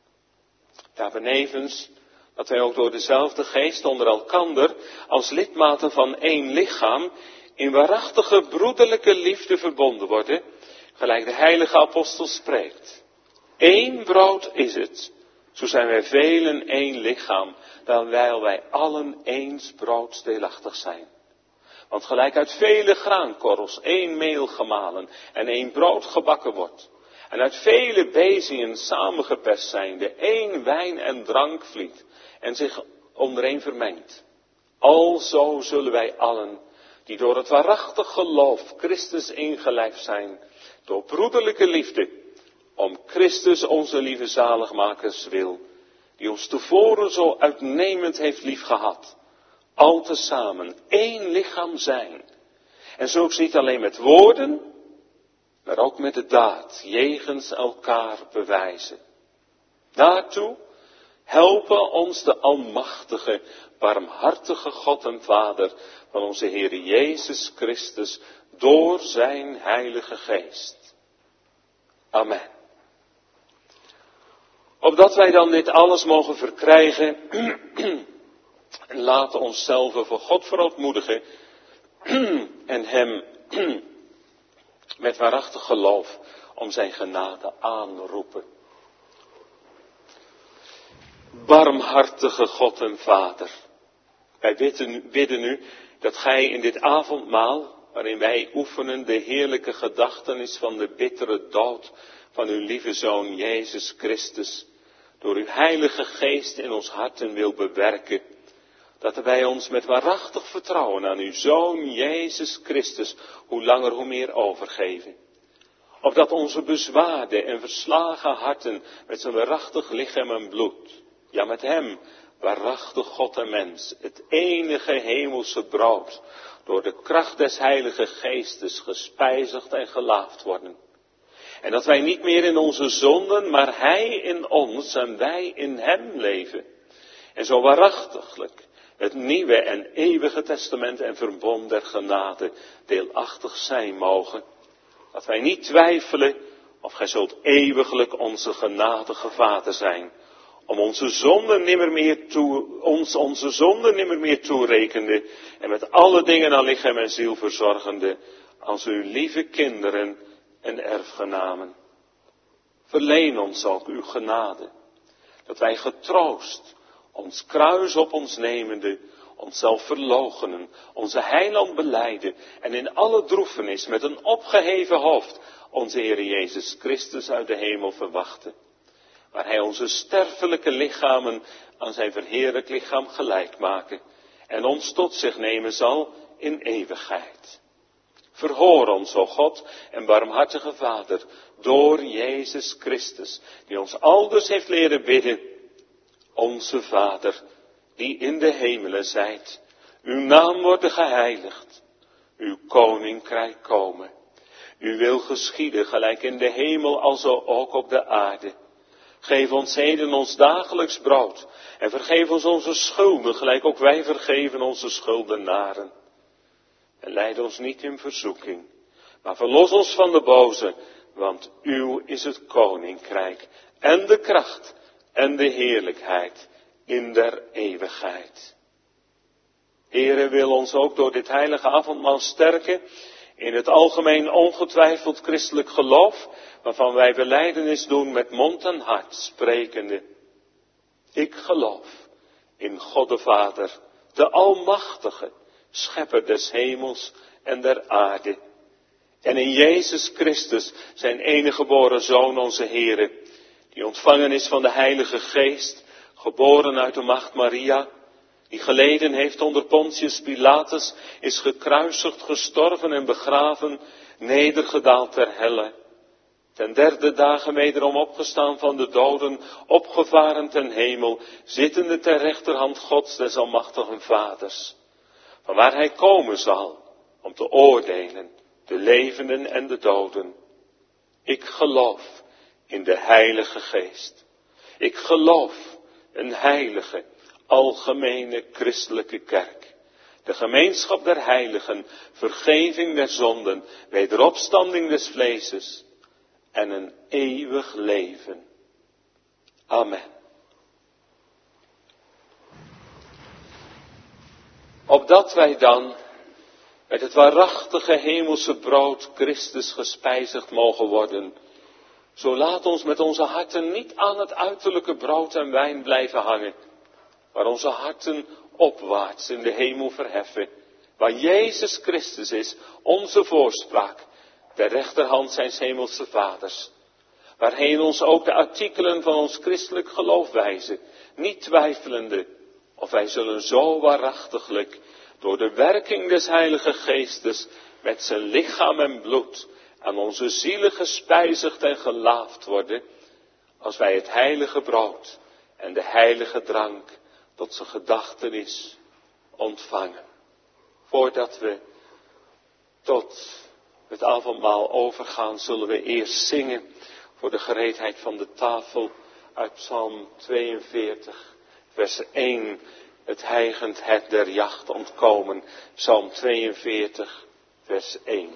Daarbenevens dat wij ook door dezelfde geest onder elkander als lidmaten van één lichaam in waarachtige broederlijke liefde verbonden worden, gelijk de heilige apostel spreekt. Eén brood is het, zo zijn wij velen één lichaam, terwijl wij allen eens broods deelachtig zijn. Want gelijk uit vele graankorrels één meel gemalen en één brood gebakken wordt, en uit vele beziën samengeperst zijnde één wijn en drank vliet, en zich ondereen vermengt. Alzo zullen wij allen, die door het waarachtig geloof Christus ingelijfd zijn, door broederlijke liefde, om Christus onze lieve zaligmakers wil, die ons tevoren zo uitnemend heeft liefgehad, al tezamen één lichaam zijn. En zulks niet alleen met woorden, maar ook met de daad, jegens elkaar bewijzen. Daartoe helpen ons de almachtige, barmhartige God en Vader van onze Heer Jezus Christus door zijn Heilige Geest. Amen. Opdat wij dan dit alles mogen verkrijgen en laten onszelf voor God verootmoedigen en hem met waarachtig geloof om zijn genade aanroepen. Barmhartige God en Vader, wij bidden, bidden u dat gij in dit avondmaal, waarin wij oefenen de heerlijke gedachtenis van de bittere dood van uw lieve Zoon Jezus Christus, door uw heilige geest in ons harten wil bewerken, dat wij ons met waarachtig vertrouwen aan uw Zoon Jezus Christus hoe langer hoe meer overgeven. Opdat onze bezwaarde en verslagen harten met zijn waarachtig lichaam en bloed, ja met hem, waarachtig God en mens, het enige hemelse brood, door de kracht des heilige geestes gespijzigd en gelaafd worden. En dat wij niet meer in onze zonden, maar hij in ons en wij in hem leven. En zo waarachtiglijk het nieuwe en eeuwige testament en verbond der genade deelachtig zijn mogen. Dat wij niet twijfelen of gij zult eeuwiglijk onze genadige Vader zijn. Om onze zonden nimmer meer toe, ons onze zonden nimmer meer toerekende. En met alle dingen aan lichaam en ziel verzorgende. Als uw lieve kinderen en erfgenamen. Verleen ons ook uw genade. Dat wij getroost, ons kruis op ons nemende, onszelf verloochenen, onze heiland belijden en in alle droefenis met een opgeheven hoofd onze Heer Jezus Christus uit de hemel verwachten. Waar hij onze sterfelijke lichamen aan zijn verheerlijk lichaam gelijk maken en ons tot zich nemen zal in eeuwigheid. Verhoor ons, o God en barmhartige Vader, door Jezus Christus, die ons aldus heeft leren bidden. Onze Vader, die in de hemelen zijt, uw naam worden geheiligd, uw koninkrijk komen. Uw wil geschieden, gelijk in de hemel, alzo ook op de aarde. Geef ons heden ons dagelijks brood en vergeef ons onze schulden, gelijk ook wij vergeven onze schuldenaren. En leid ons niet in verzoeking, maar verlos ons van de boze, want uw is het koninkrijk en de kracht en de heerlijkheid in der eeuwigheid. Heere, wil ons ook door dit heilige avondmaal sterken in het algemeen ongetwijfeld christelijk geloof, waarvan wij belijdenis doen met mond en hart, sprekende. Ik geloof in God de Vader, de Almachtige, Schepper des hemels en der aarde. En in Jezus Christus, zijn enige geboren Zoon, onze Heere, die ontvangen is van de Heilige Geest, geboren uit de maagd Maria, die geleden heeft onder Pontius Pilatus, is gekruisigd, gestorven en begraven, nedergedaald ter helle. Ten derde dagen wederom opgestaan van de doden, opgevaren ten hemel, zittende ter rechterhand Gods des Almachtigen Vaders. Vanwaar hij komen zal, om te oordelen, de levenden en de doden. Ik geloof in de Heilige Geest. Ik geloof een heilige, algemene christelijke kerk. De gemeenschap der heiligen, vergeving der zonden, wederopstanding des vleeses en een eeuwig leven. Amen. Opdat wij dan met het waarachtige hemelse brood Christus gespijzigd mogen worden, zo laat ons met onze harten niet aan het uiterlijke brood en wijn blijven hangen, maar onze harten opwaarts in de hemel verheffen, waar Jezus Christus is, onze voorspraak, de rechterhand zijns hemelse Vaders, waarheen ons ook de artikelen van ons christelijk geloof wijzen, niet twijfelende of wij zullen zo waarachtiglijk door de werking des Heilige Geestes met zijn lichaam en bloed aan onze zielen gespijzigd en gelaafd worden, als wij het heilige brood en de heilige drank tot zijn gedachtenis ontvangen. Voordat we tot het avondmaal overgaan, zullen we eerst zingen voor de gereedheid van de tafel uit Psalm tweeënveertig, vers één. Het hijgend het der jacht ontkomen. Psalm tweeënveertig, vers één.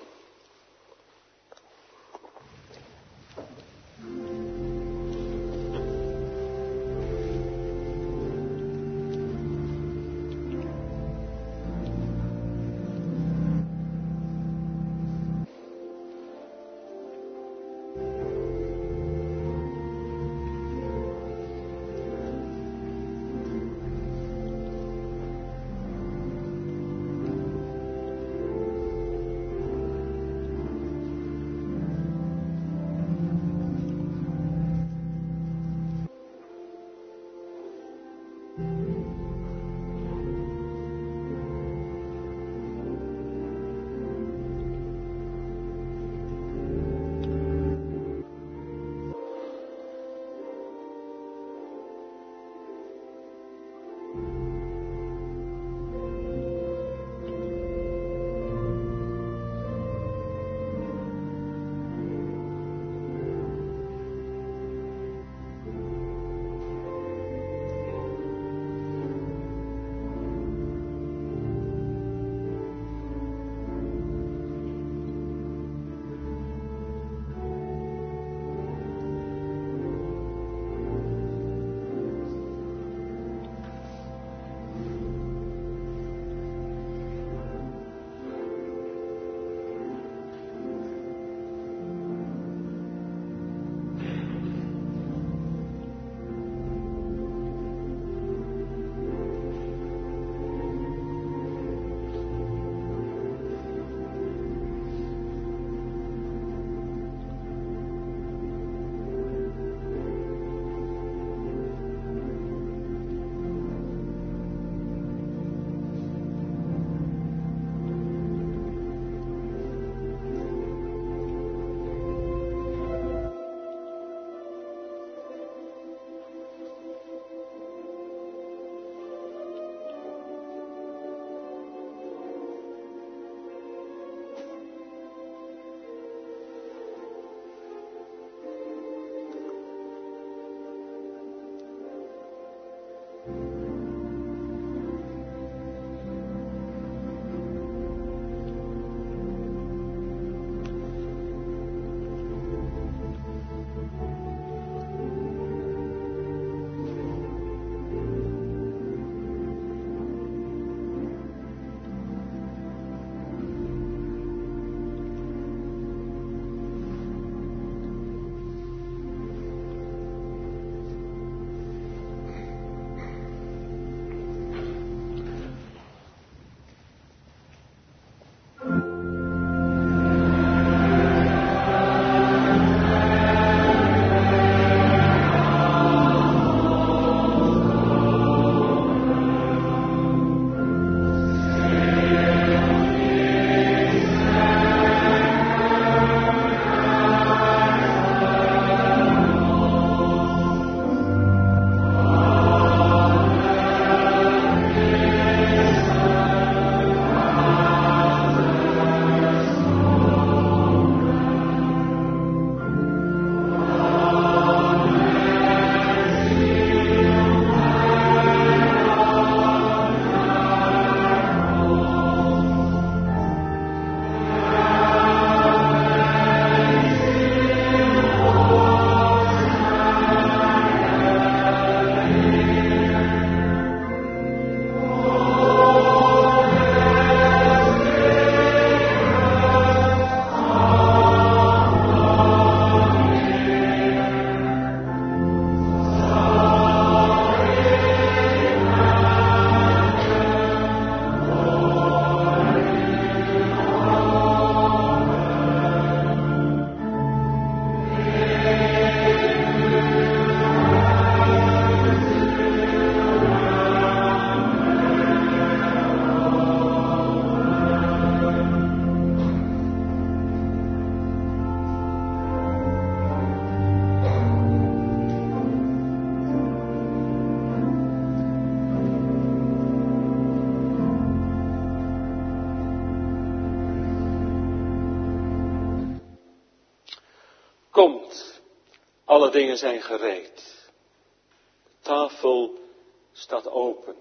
Komt, alle dingen zijn gereed. De tafel staat open.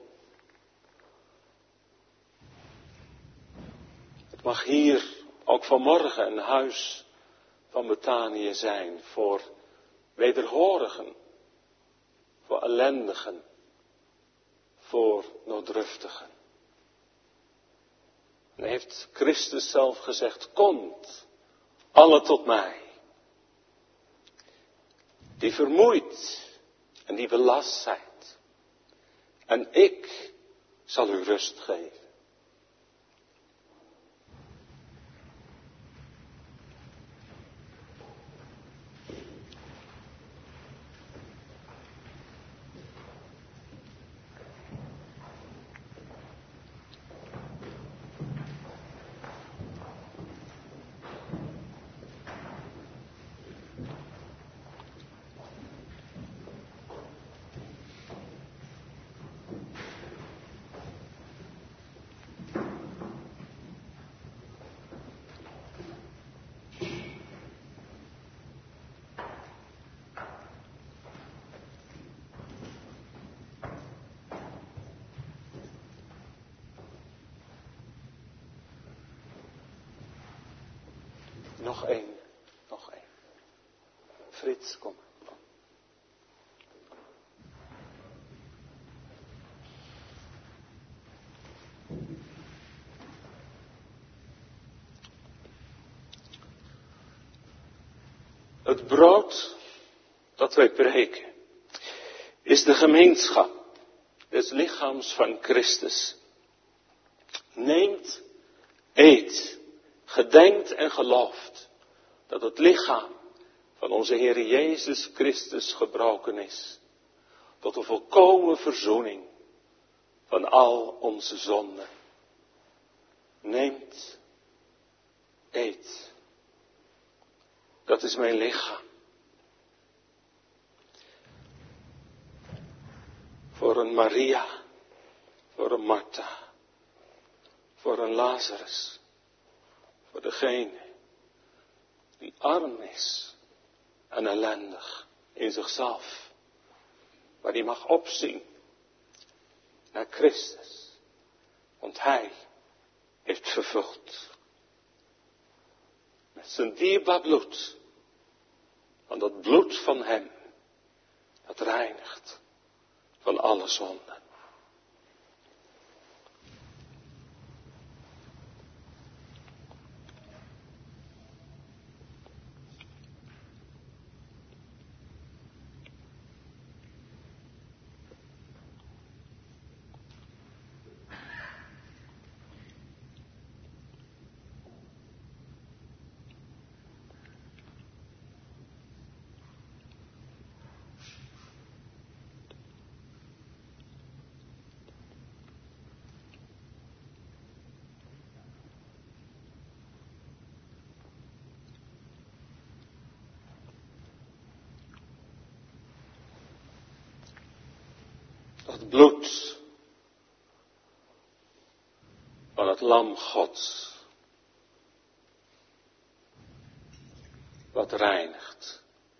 Het mag hier ook vanmorgen een huis van Betanië zijn voor wederhorigen, voor ellendigen, voor nooddruftigen. En heeft Christus zelf gezegd, komt, alle tot mij. Die vermoeid en die belast zijt. En ik zal u rust geven. Nog één, nog één. Frits, kom. kom. Het brood dat wij preken is de gemeenschap des lichaams van Christus. Neemt, eet, gedenkt en gelooft dat het lichaam van onze Heer Jezus Christus gebroken is. Tot de volkomen verzoening van al onze zonden. Neemt, eet. Dat is mijn lichaam. Voor een Maria, voor een Martha, voor een Lazarus. Voor degene die arm is en ellendig in zichzelf. Maar die mag opzien naar Christus. Want Hij heeft vervuld. Met zijn dierbaar bloed. Want dat bloed van Hem, dat reinigt van alle zonden. Het bloed van het lam Gods, wat reinigt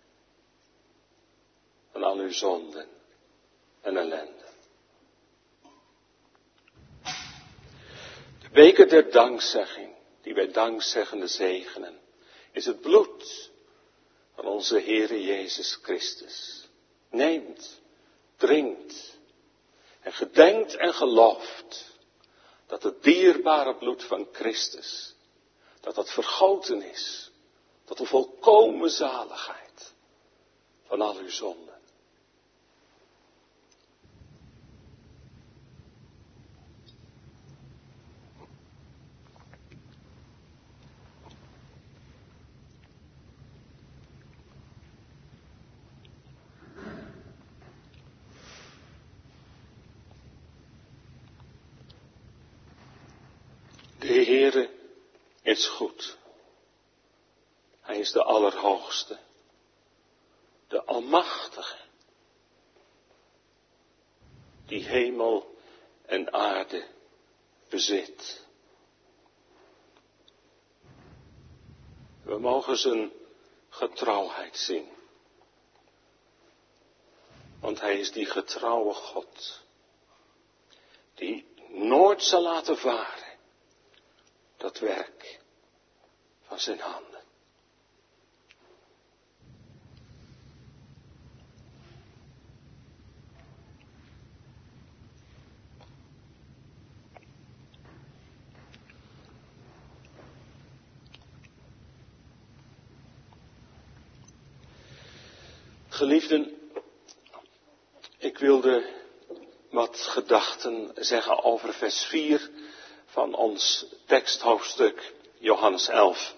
van al uw zonden en ellende. De beker der dankzegging, die wij dankzeggende zegenen, is het bloed van onze Heere Jezus Christus. Neemt, drinkt en gedenkt en gelooft dat het dierbare bloed van Christus, dat dat vergoten is tot de volkomen zaligheid van al uw zonden. De Heere is goed. Hij is de Allerhoogste, de Almachtige, die hemel en aarde bezit. We mogen zijn getrouwheid zien. Want hij is die getrouwe God, die nooit zal laten varen dat werk van zijn handen. Geliefden, ik wilde wat gedachten zeggen over vers vier van ons teksthoofdstuk Johannes elf.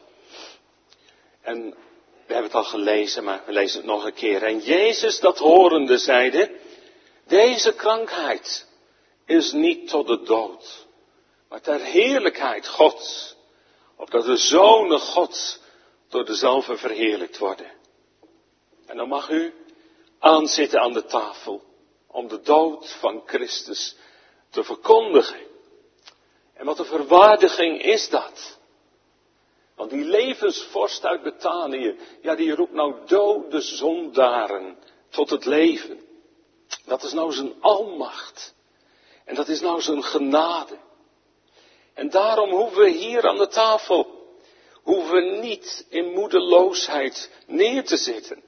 En we hebben het al gelezen, maar we lezen het nog een keer. En Jezus dat horende zeide, deze krankheid is niet tot de dood, maar ter heerlijkheid Gods, opdat de zonen Gods door dezelfde verheerlijkt worden. En dan mag u aanzitten aan de tafel om de dood van Christus te verkondigen. En wat een verwaardiging is dat. Want die levensvorst uit Betanië, ja die roept nou dode zondaren tot het leven. Dat is nou zijn almacht. En dat is nou zijn genade. En daarom hoeven we hier aan de tafel, hoeven we niet in moedeloosheid neer te zitten.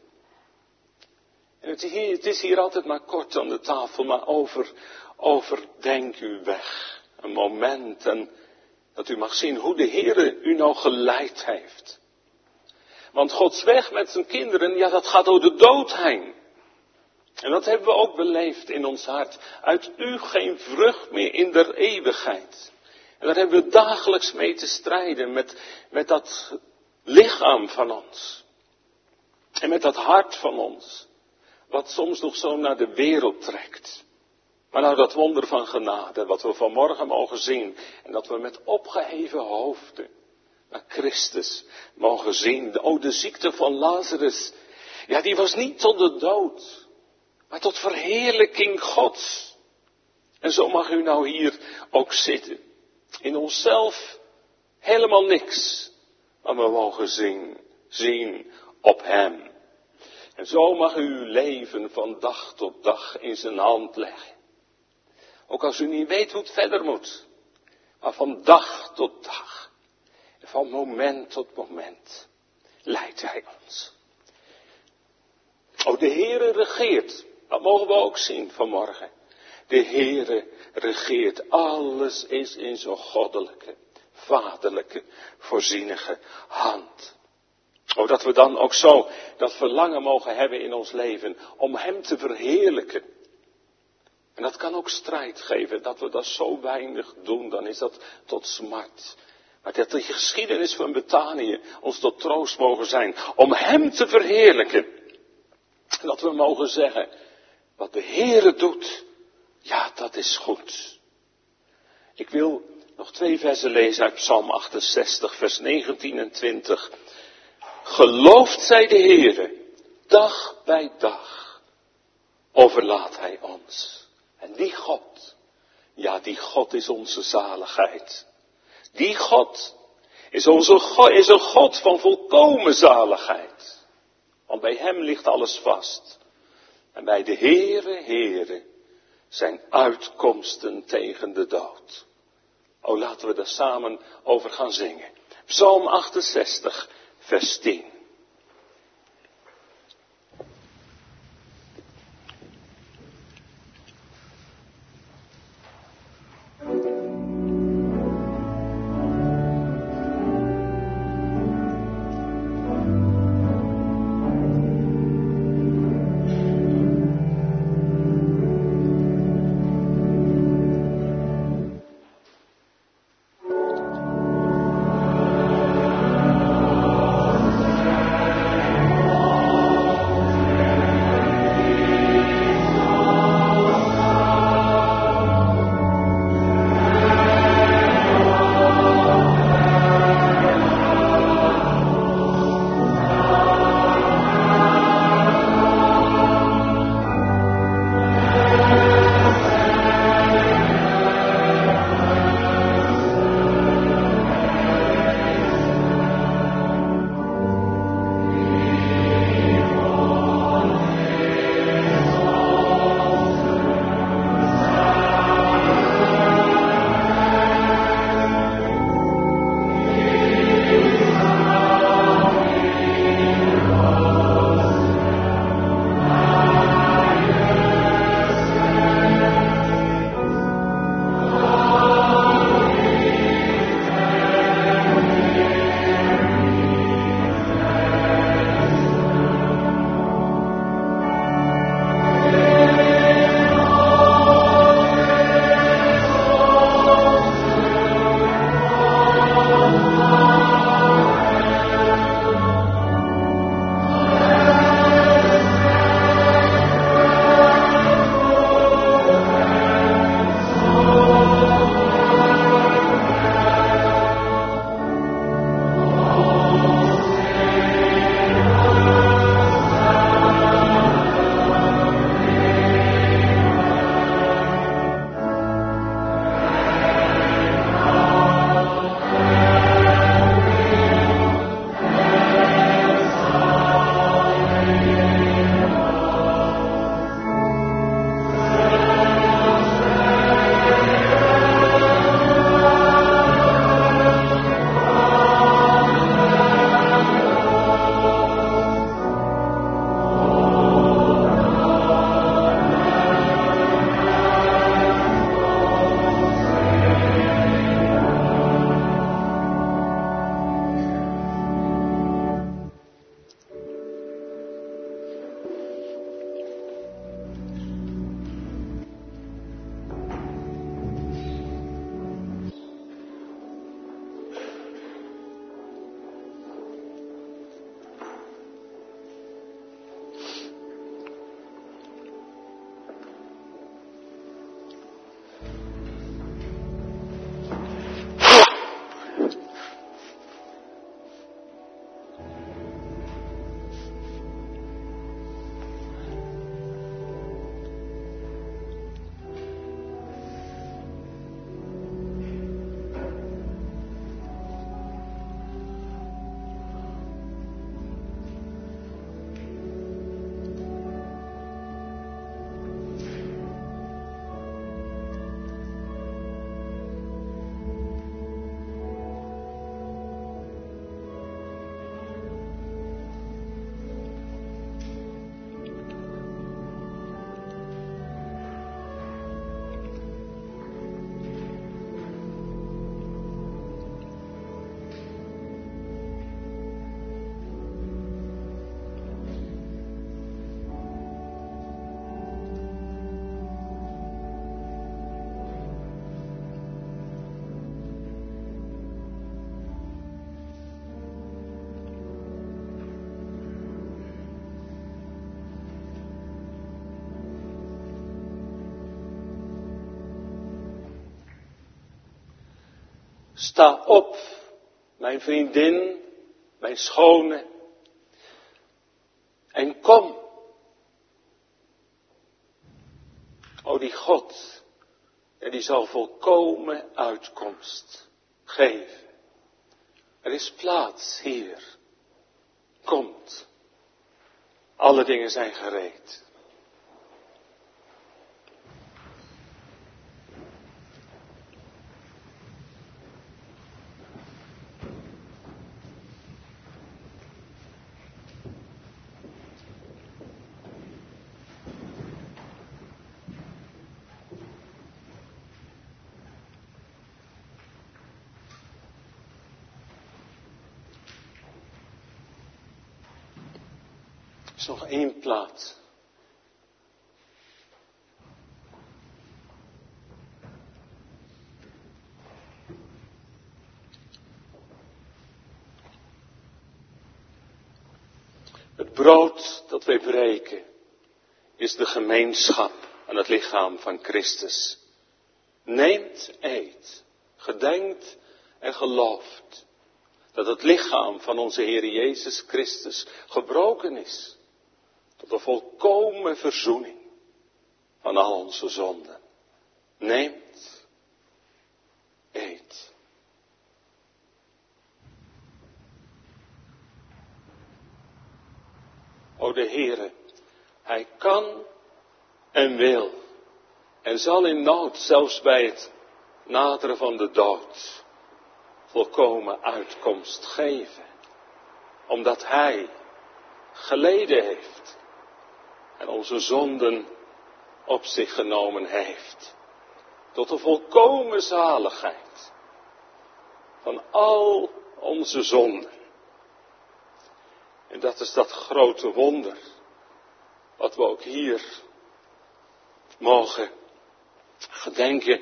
En het, hier, het is hier altijd maar kort aan de tafel, maar over, overdenk uw weg. Een moment en dat u mag zien hoe de Heere u nou geleid heeft. Want Gods weg met zijn kinderen, ja dat gaat door de dood heen. En dat hebben we ook beleefd in ons hart. Uit u geen vrucht meer in der eeuwigheid. En daar hebben we dagelijks mee te strijden met, met dat lichaam van ons. En met dat hart van ons. Wat soms nog zo naar de wereld trekt. Maar nou dat wonder van genade, wat we vanmorgen mogen zien. En dat we met opgeheven hoofden naar Christus mogen zien. O, de ziekte van Lazarus. Ja, die was niet tot de dood. Maar tot verheerlijking Gods. En zo mag u nou hier ook zitten. In onszelf helemaal niks. Maar we mogen zien, zien op Hem. En zo mag u uw leven van dag tot dag in zijn hand leggen. Ook als u niet weet hoe het verder moet. Maar van dag tot dag. En van moment tot moment. Leidt Hij ons. O, de Heere regeert. Dat mogen we ook zien vanmorgen. De Heere regeert. Alles is in zo'n goddelijke, vaderlijke, voorzienige hand. O, dat we dan ook zo dat verlangen mogen hebben in ons leven om Hem te verheerlijken. En dat kan ook strijd geven, dat we dat zo weinig doen, dan is dat tot smart. Maar dat de geschiedenis van Betanië ons tot troost mogen zijn om Hem te verheerlijken. En dat we mogen zeggen, wat de Heere doet, ja dat is goed. Ik wil nog twee versen lezen uit Psalm achtenzestig, vers negentien en twintig. Geloofd zij de Heere, dag bij dag, overlaat Hij ons. En die God, ja die God is onze zaligheid. Die God is, onze God, is een God van volkomen zaligheid. Want bij Hem ligt alles vast. En bij de Heere, Heere, zijn uitkomsten tegen de dood. O, laten we daar samen over gaan zingen. Psalm achtenzestig, vers tien. Sta op, mijn vriendin, mijn schone, en kom. O, die God, en die zal volkomen uitkomst geven. Er is plaats hier. Komt. Alle dingen zijn gereed. Er is nog één plaats. Het brood dat wij breken is de gemeenschap aan het lichaam van Christus. Neemt, eet, gedenkt en gelooft dat het lichaam van onze Heer Jezus Christus gebroken is tot een volkomen verzoening van al onze zonden. Neemt, eet. O de Heere, Hij kan en wil en zal in nood, zelfs bij het naderen van de dood, volkomen uitkomst geven. Omdat Hij geleden heeft en onze zonden op zich genomen heeft. Tot de volkomen zaligheid van al onze zonden. En dat is dat grote wonder, wat we ook hier mogen gedenken.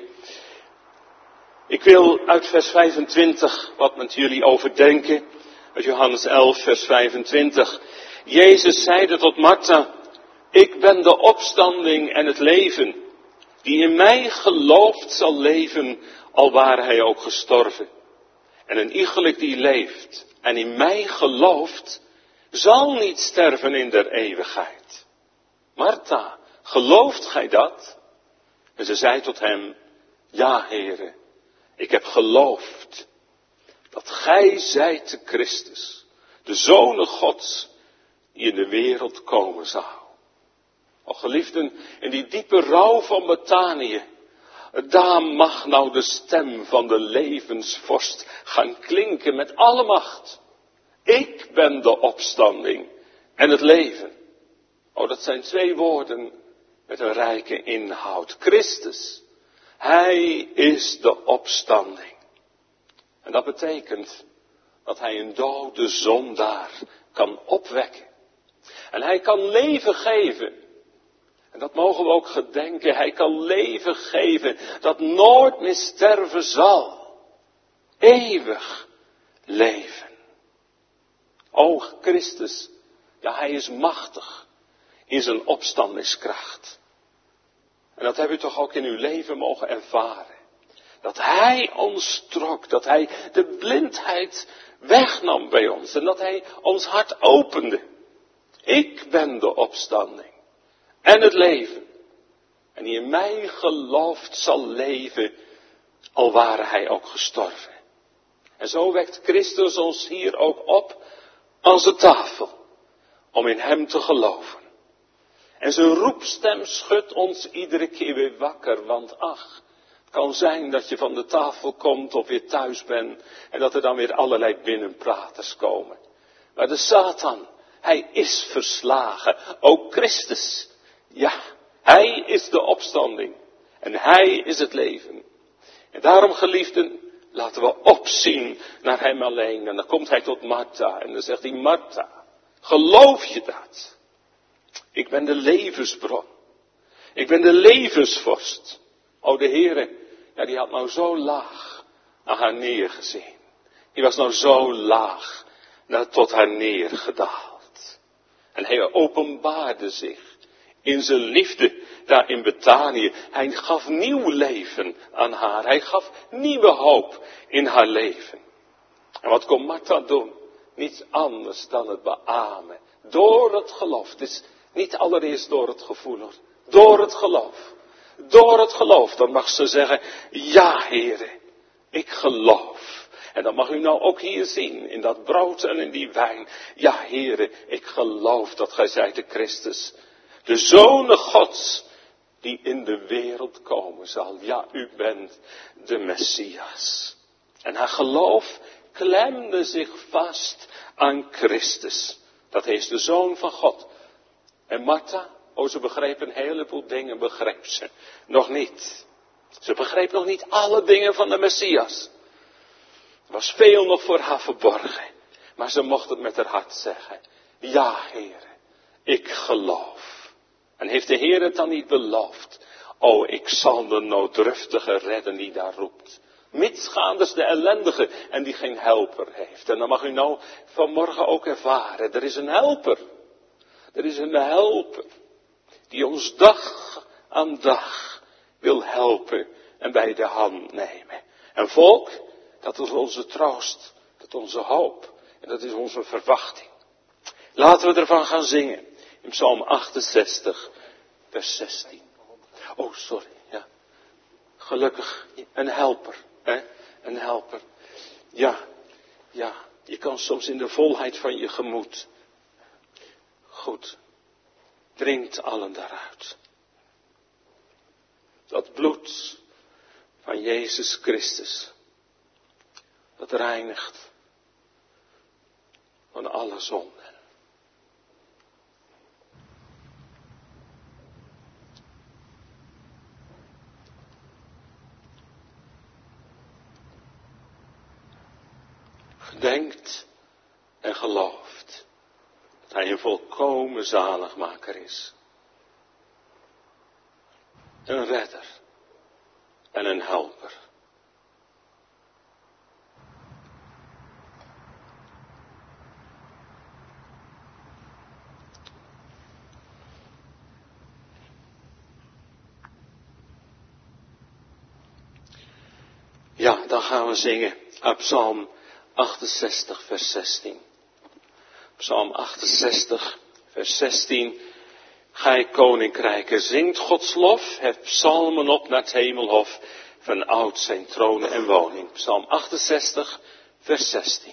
Ik wil uit vers vijfentwintig wat met jullie overdenken. Uit Johannes elf, vers vijfentwintig. Jezus zeide tot Martha, ik ben de opstanding en het leven. Die in mij gelooft zal leven, al ware hij ook gestorven. En een iegelijk die leeft en in mij gelooft, zal niet sterven in der eeuwigheid. Martha, gelooft gij dat? En ze zei tot hem, ja, Heere, ik heb geloofd dat gij zijt de Christus, de Zoon Gods, die in de wereld komen zou. O geliefden, in die diepe rouw van Betanië, daar mag nou de stem van de levensvorst gaan klinken met alle macht. Ik ben de opstanding en het leven. O, dat zijn twee woorden met een rijke inhoud. Christus, Hij is de opstanding. En dat betekent dat Hij een dode zondaar kan opwekken. En Hij kan leven geven. En dat mogen we ook gedenken. Hij kan leven geven dat nooit meer sterven zal. Eeuwig leven. O Christus, ja, Hij is machtig in zijn opstandingskracht. En dat hebben u toch ook in uw leven mogen ervaren. Dat Hij ons trok, dat Hij de blindheid wegnam bij ons en dat Hij ons hart opende. Ik ben de opstanding en het leven. En die in mij gelooft zal leven, al ware Hij ook gestorven. En zo wekt Christus ons hier ook op als de tafel, om in Hem te geloven. En zijn roepstem schudt ons iedere keer weer wakker, want ach, het kan zijn dat je van de tafel komt of weer thuis bent en dat er dan weer allerlei binnenpraters komen. Maar de Satan, hij is verslagen. O Christus, ja, Hij is de opstanding en Hij is het leven. En daarom, geliefden, laten we opzien naar Hem alleen. En dan komt Hij tot Martha en dan zegt hij, Martha, geloof je dat? Ik ben de levensbron. Ik ben de levensvorst. O, de Heere, ja, die had nou zo laag naar haar neergezien. Die was nou zo laag naar, tot haar neergedaald. En Hij openbaarde zich in zijn liefde daar in Betanië. Hij gaf nieuw leven aan haar. Hij gaf nieuwe hoop in haar leven. En wat kon Martha doen? Niets anders dan het beamen. Door het geloof. Het is niet allereerst door het gevoel hoor. Door het geloof. Door het geloof. Dan mag ze zeggen, ja Heere, ik geloof. En dan mag u nou ook hier zien, in dat brood en in die wijn. Ja Heere, ik geloof dat gij zijt de Christus. De Zoon Gods, die in de wereld komen zal. Ja, u bent de Messias. En haar geloof klemde zich vast aan Christus. Dat hij is de Zoon van God. En Martha, oh ze begreep een heleboel dingen, begreep ze nog niet. Ze begreep nog niet alle dingen van de Messias. Er was veel nog voor haar verborgen. Maar ze mocht het met haar hart zeggen. Ja, Heere, ik geloof. En heeft de Heer het dan niet beloofd? Oh, ik zal de nooddruftige redden die daar roept. Mitsgaanders de ellendige en die geen helper heeft. En dan mag u nou vanmorgen ook ervaren. Er is een helper. Er is een helper. Die ons dag aan dag wil helpen en bij de hand nemen. En volk, dat is onze troost. Dat is onze hoop. En dat is onze verwachting. Laten we ervan gaan zingen. In Psalm achtenzestig, vers zestien. Oh, sorry, ja. Gelukkig, een helper, hè? Een helper. Ja, ja, je kan soms in de volheid van je gemoed. Goed, drinkt allen daaruit. Dat bloed van Jezus Christus, dat reinigt van alle zonden. Gedenkt en gelooft dat hij een volkomen zaligmaker is. Een redder en een helper. Ja, dan gaan we zingen uit Psalm achtenzestig, vers zestien. Psalm achtenzestig, vers zestien. Gij koninkrijken, zingt Gods lof, hef psalmen op naar het hemelhof, van oud zijn tronen en woning. Psalm achtenzestig, vers zestien.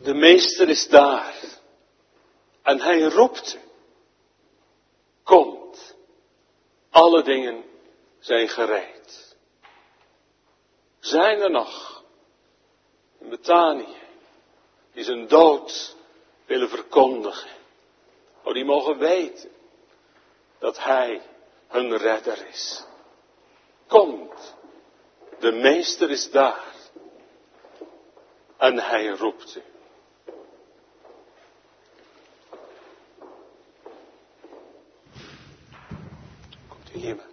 De meester is daar. En hij roept u. Komt. Alle dingen zijn gereed. Zijn er nog in Betanië die zijn dood willen verkondigen. Oh, die mogen weten dat hij hun redder is. Komt. De meester is daar. En hij roept u. Komt u hier maar.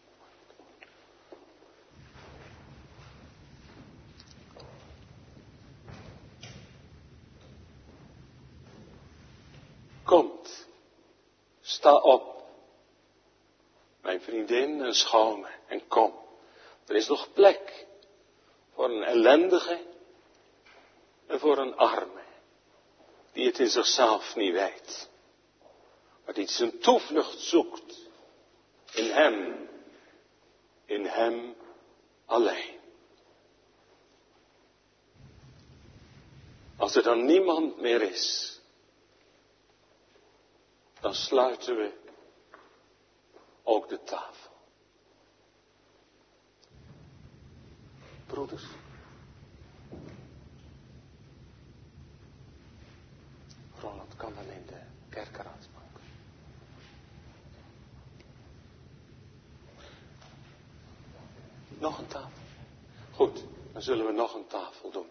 Komt. Sta op. Mijn vriendin en schone. En kom. Er is nog plek. Voor een ellendige. En voor een arme. Die het in zichzelf niet weet. Maar die zijn toevlucht zoekt. In hem. In hem alleen. Als er dan niemand meer is. Dan sluiten we ook de tafel. Broeders. Ronald kan dan in de kerkeraadsbank. Nog een tafel. Goed, dan zullen we nog een tafel doen.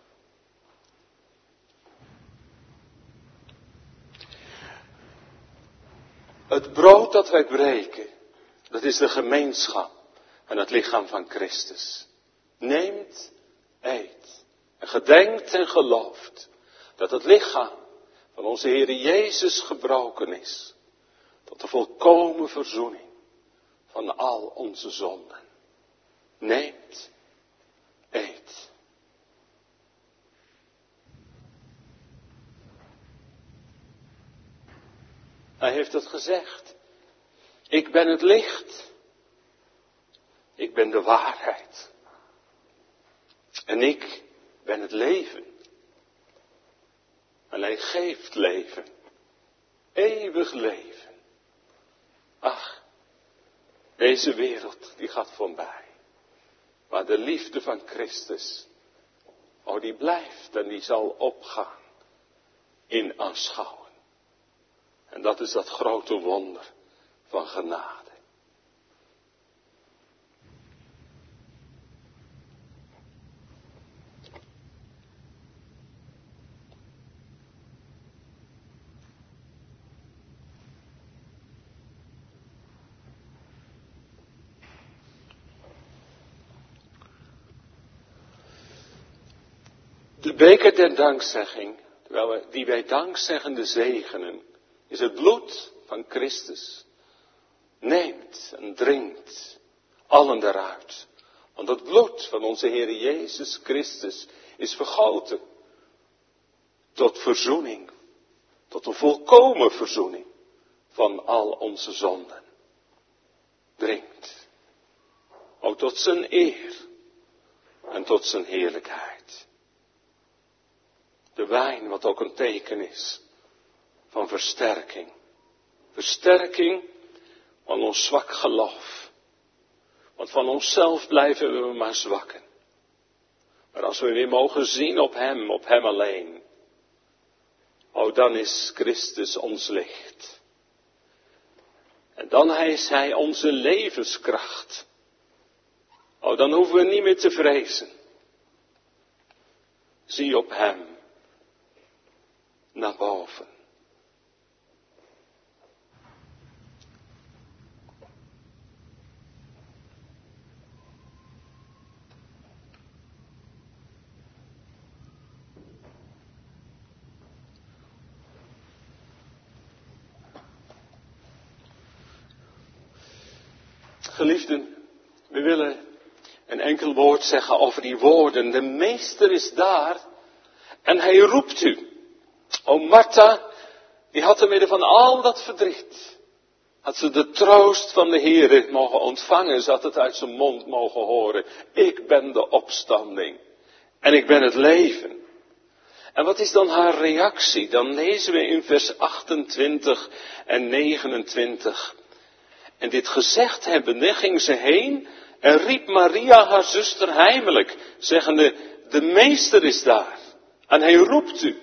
Het brood dat wij breken, dat is de gemeenschap en het lichaam van Christus. Neemt, eet en gedenkt en gelooft dat het lichaam van onze Heer Jezus gebroken is. Tot de volkomen verzoening van al onze zonden. Neemt, eet. Hij heeft het gezegd. Ik ben het licht. Ik ben de waarheid. En ik ben het leven. En hij geeft leven. Eeuwig leven. Ach, deze wereld die gaat voorbij. Maar de liefde van Christus, oh die blijft en die zal opgaan in aanschouwen. En dat is dat grote wonder van genade. De beker der dankzegging, terwijl we die wij dankzeggende zegenen, is het bloed van Christus. Neemt en drinkt allen daaruit. Want het bloed van onze Heer Jezus Christus is vergoten tot verzoening. Tot een volkomen verzoening van al onze zonden. Drinkt. Ook tot zijn eer en tot zijn heerlijkheid. De wijn wat ook een teken is van versterking. Versterking van ons zwak geloof. Want van onszelf blijven we maar zwakken. Maar als we weer mogen zien op hem, op hem alleen. Oh, dan is Christus ons licht. En dan is hij onze levenskracht. Oh, dan hoeven we niet meer te vrezen. Zie op hem. Naar boven. Geliefden, we willen een enkel woord zeggen over die woorden. De meester is daar en hij roept u. O Martha, die had te midden van al dat verdriet, had ze de troost van de Heere mogen ontvangen. Ze had het uit zijn mond mogen horen. Ik ben de opstanding en ik ben het leven. En wat is dan haar reactie? Dan lezen we in vers achtentwintig en negenentwintig. En dit gezegd hebbende ging ze heen en riep Maria haar zuster heimelijk, zeggende, de meester is daar en hij roept u.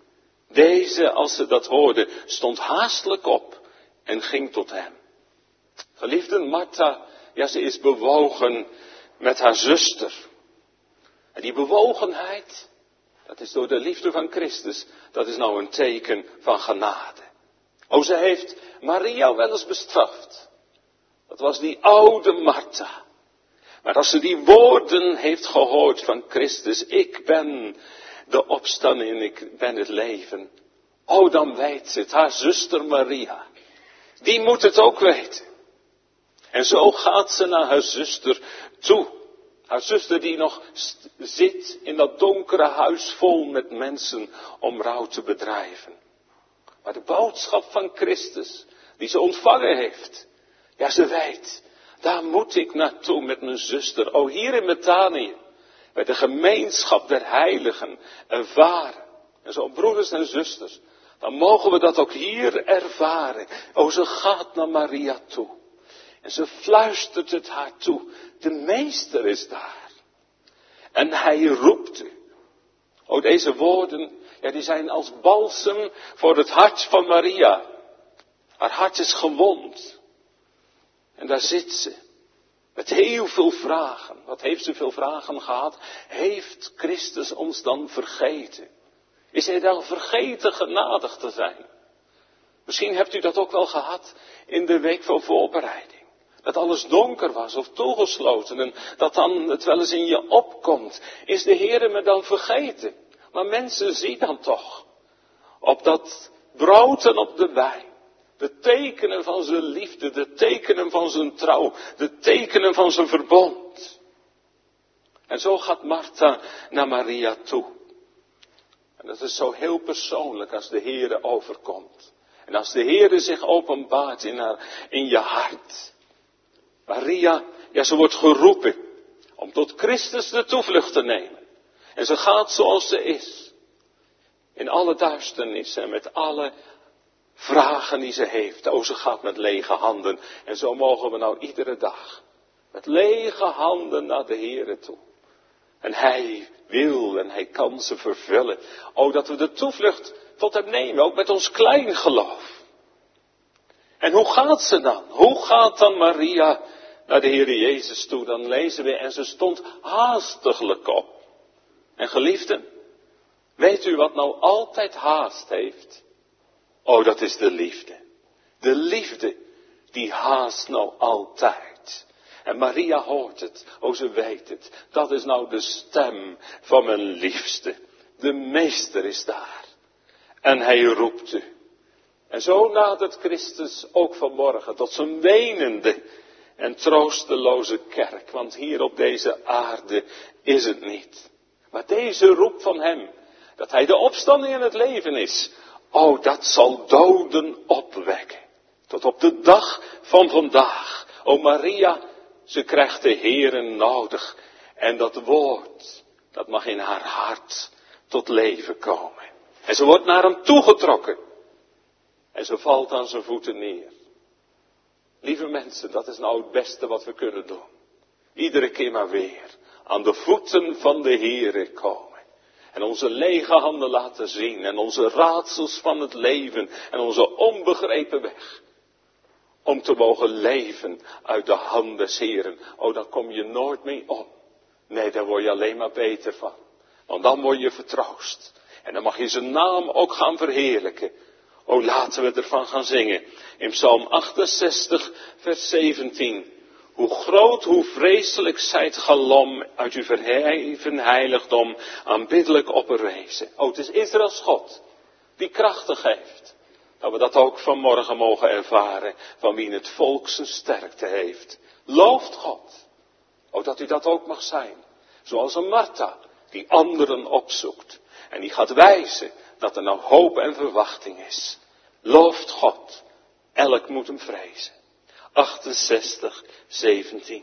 Deze, als ze dat hoorde, stond haastelijk op en ging tot hem. Geliefden, Martha, ja, ze is bewogen met haar zuster. En die bewogenheid, dat is door de liefde van Christus, dat is nou een teken van genade. O, ze heeft Maria wel eens bestraft. Dat was die oude Martha. Maar als ze die woorden heeft gehoord van Christus, ik ben de opstanding, ik ben het leven. O, dan weet ze het, haar zuster Maria. Die moet het ook weten. En zo gaat ze naar haar zuster toe. Haar zuster die nog st- zit in dat donkere huis vol met mensen om rouw te bedrijven. Maar de boodschap van Christus, die ze ontvangen heeft. Ja, ze weet, daar moet ik naartoe met mijn zuster. O, hier in Betanië, bij de gemeenschap der heiligen ervaren. En zo, broeders en zusters, dan mogen we dat ook hier ervaren. O, ze gaat naar Maria toe. En ze fluistert het haar toe. De meester is daar. En hij roept u. O, deze woorden, ja, die zijn als balsem voor het hart van Maria. Haar hart is gewond. En daar zit ze. Met heel veel vragen. Wat heeft ze veel vragen gehad? Heeft Christus ons dan vergeten? Is hij dan vergeten genadig te zijn? Misschien hebt u dat ook wel gehad in de week van voorbereiding. Dat alles donker was of toegesloten en dat dan het wel eens in je opkomt. Is de Heere me dan vergeten? Maar mensen, zie dan toch op dat brood en op de wijn. De tekenen van zijn liefde, de tekenen van zijn trouw, de tekenen van zijn verbond. En zo gaat Martha naar Maria toe. En dat is zo heel persoonlijk als de Heere overkomt. En als de Heere zich openbaart in, haar, in je hart. Maria, ja, ze wordt geroepen om tot Christus de toevlucht te nemen. En ze gaat zoals ze is. In alle duisternis en met alle vragen die ze heeft. O, ze gaat met lege handen. En zo mogen we nou iedere dag met lege handen naar de Heere toe. En hij wil en hij kan ze vervullen. O, dat we de toevlucht tot hem nemen, ook met ons klein geloof. En hoe gaat ze dan? Hoe gaat dan Maria naar de Heere Jezus toe? Dan lezen we, en ze stond haastiglijk op. En geliefden, weet u wat nou altijd haast heeft? Oh, dat is de liefde. De liefde, die haast nou altijd. En Maria hoort het. Oh, ze weet het. Dat is nou de stem van mijn liefste. De meester is daar. En hij roept u. En zo nadert Christus ook vanmorgen tot zijn wenende en troosteloze kerk. Want hier op deze aarde is het niet. Maar deze roep van hem, dat hij de opstanding en het leven is. Oh, dat zal doden opwekken. Tot op de dag van vandaag. O Maria, ze krijgt de Heere nodig. En dat woord, dat mag in haar hart tot leven komen. En ze wordt naar hem toegetrokken. En ze valt aan zijn voeten neer. Lieve mensen, dat is nou het beste wat we kunnen doen. Iedere keer maar weer aan de voeten van de Heere komen. En onze lege handen laten zien. En onze raadsels van het leven. En onze onbegrepen weg. Om te mogen leven uit de hand des Heeren. Oh, dan kom je nooit mee om. Nee, daar word je alleen maar beter van. Want dan word je vertroost. En dan mag je zijn naam ook gaan verheerlijken. Oh, laten we ervan gaan zingen. In Psalm achtenzestig, vers zeventien. Hoe groot, hoe vreselijk zijt galom uit uw verheven heiligdom aanbiddelijk opperwezen. Oh, het is Israëls God die krachten geeft. Dat we dat ook vanmorgen mogen ervaren, van wie het volk zijn sterkte heeft. Looft God. Oh, dat u dat ook mag zijn. Zoals een Martha die anderen opzoekt. En die gaat wijzen dat er nou hoop en verwachting is. Looft God. Elk moet hem vrezen. achtenzestig, zeventien.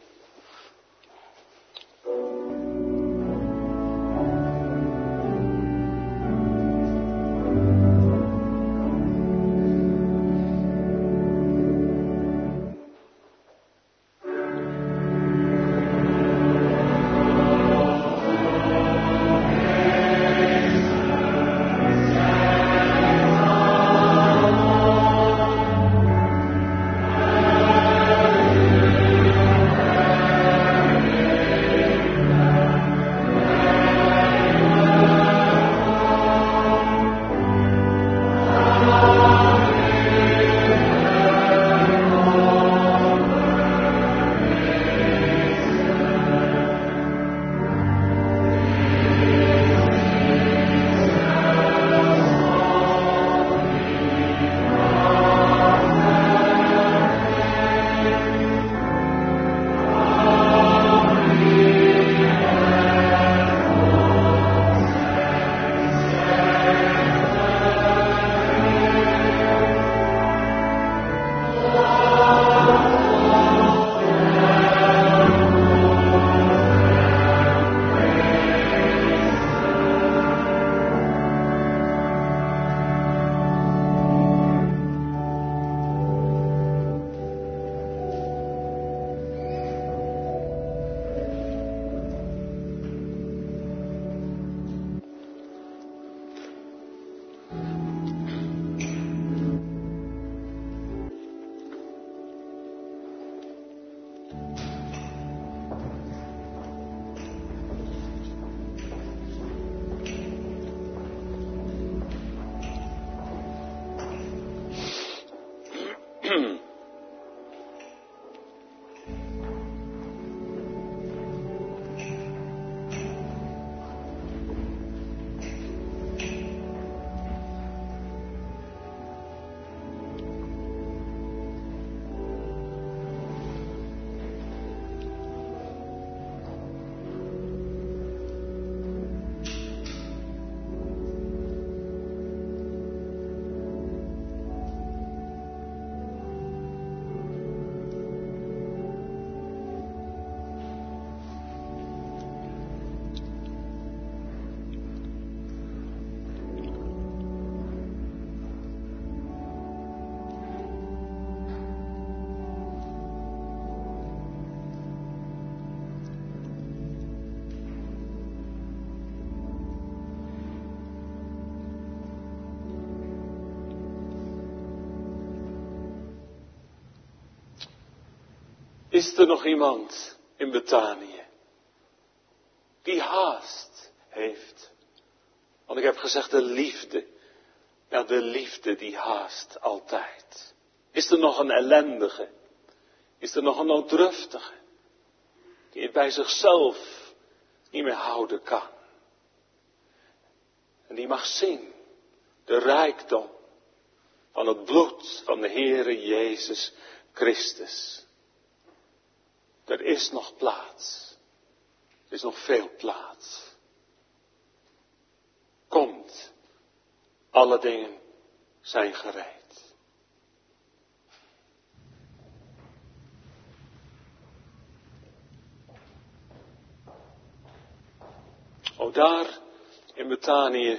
Is er nog iemand in Betanië die haast heeft? Want ik heb gezegd de liefde. Ja, de liefde die haast altijd. Is er nog een ellendige? Is er nog een nooddruftige? Die het bij zichzelf niet meer houden kan. En die mag zien de rijkdom van het bloed van de Heere Jezus Christus. Er is nog plaats. Er is nog veel plaats. Komt, alle dingen zijn gereed. O, daar in Betanië,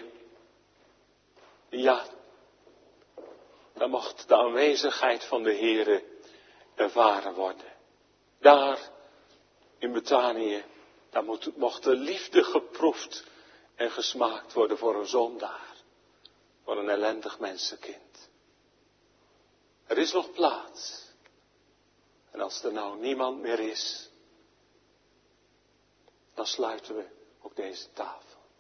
ja, daar mocht de aanwezigheid van de Heere ervaren worden. Daar in Betanië, daar moet, mocht de liefde geproefd en gesmaakt worden voor een zondaar, voor een ellendig mensenkind. Er is nog plaats. En als er nou niemand meer is, dan sluiten we op deze tafel.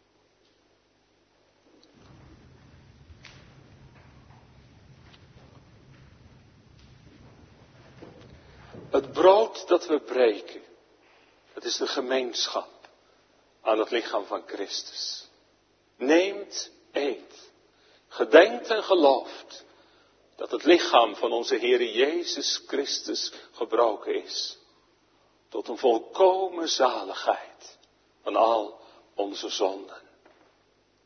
Het brood dat we breken, het is de gemeenschap aan het lichaam van Christus. Neemt, eet, gedenkt en gelooft dat het lichaam van onze Heere Jezus Christus gebroken is. Tot een volkomen zaligheid van al onze zonden.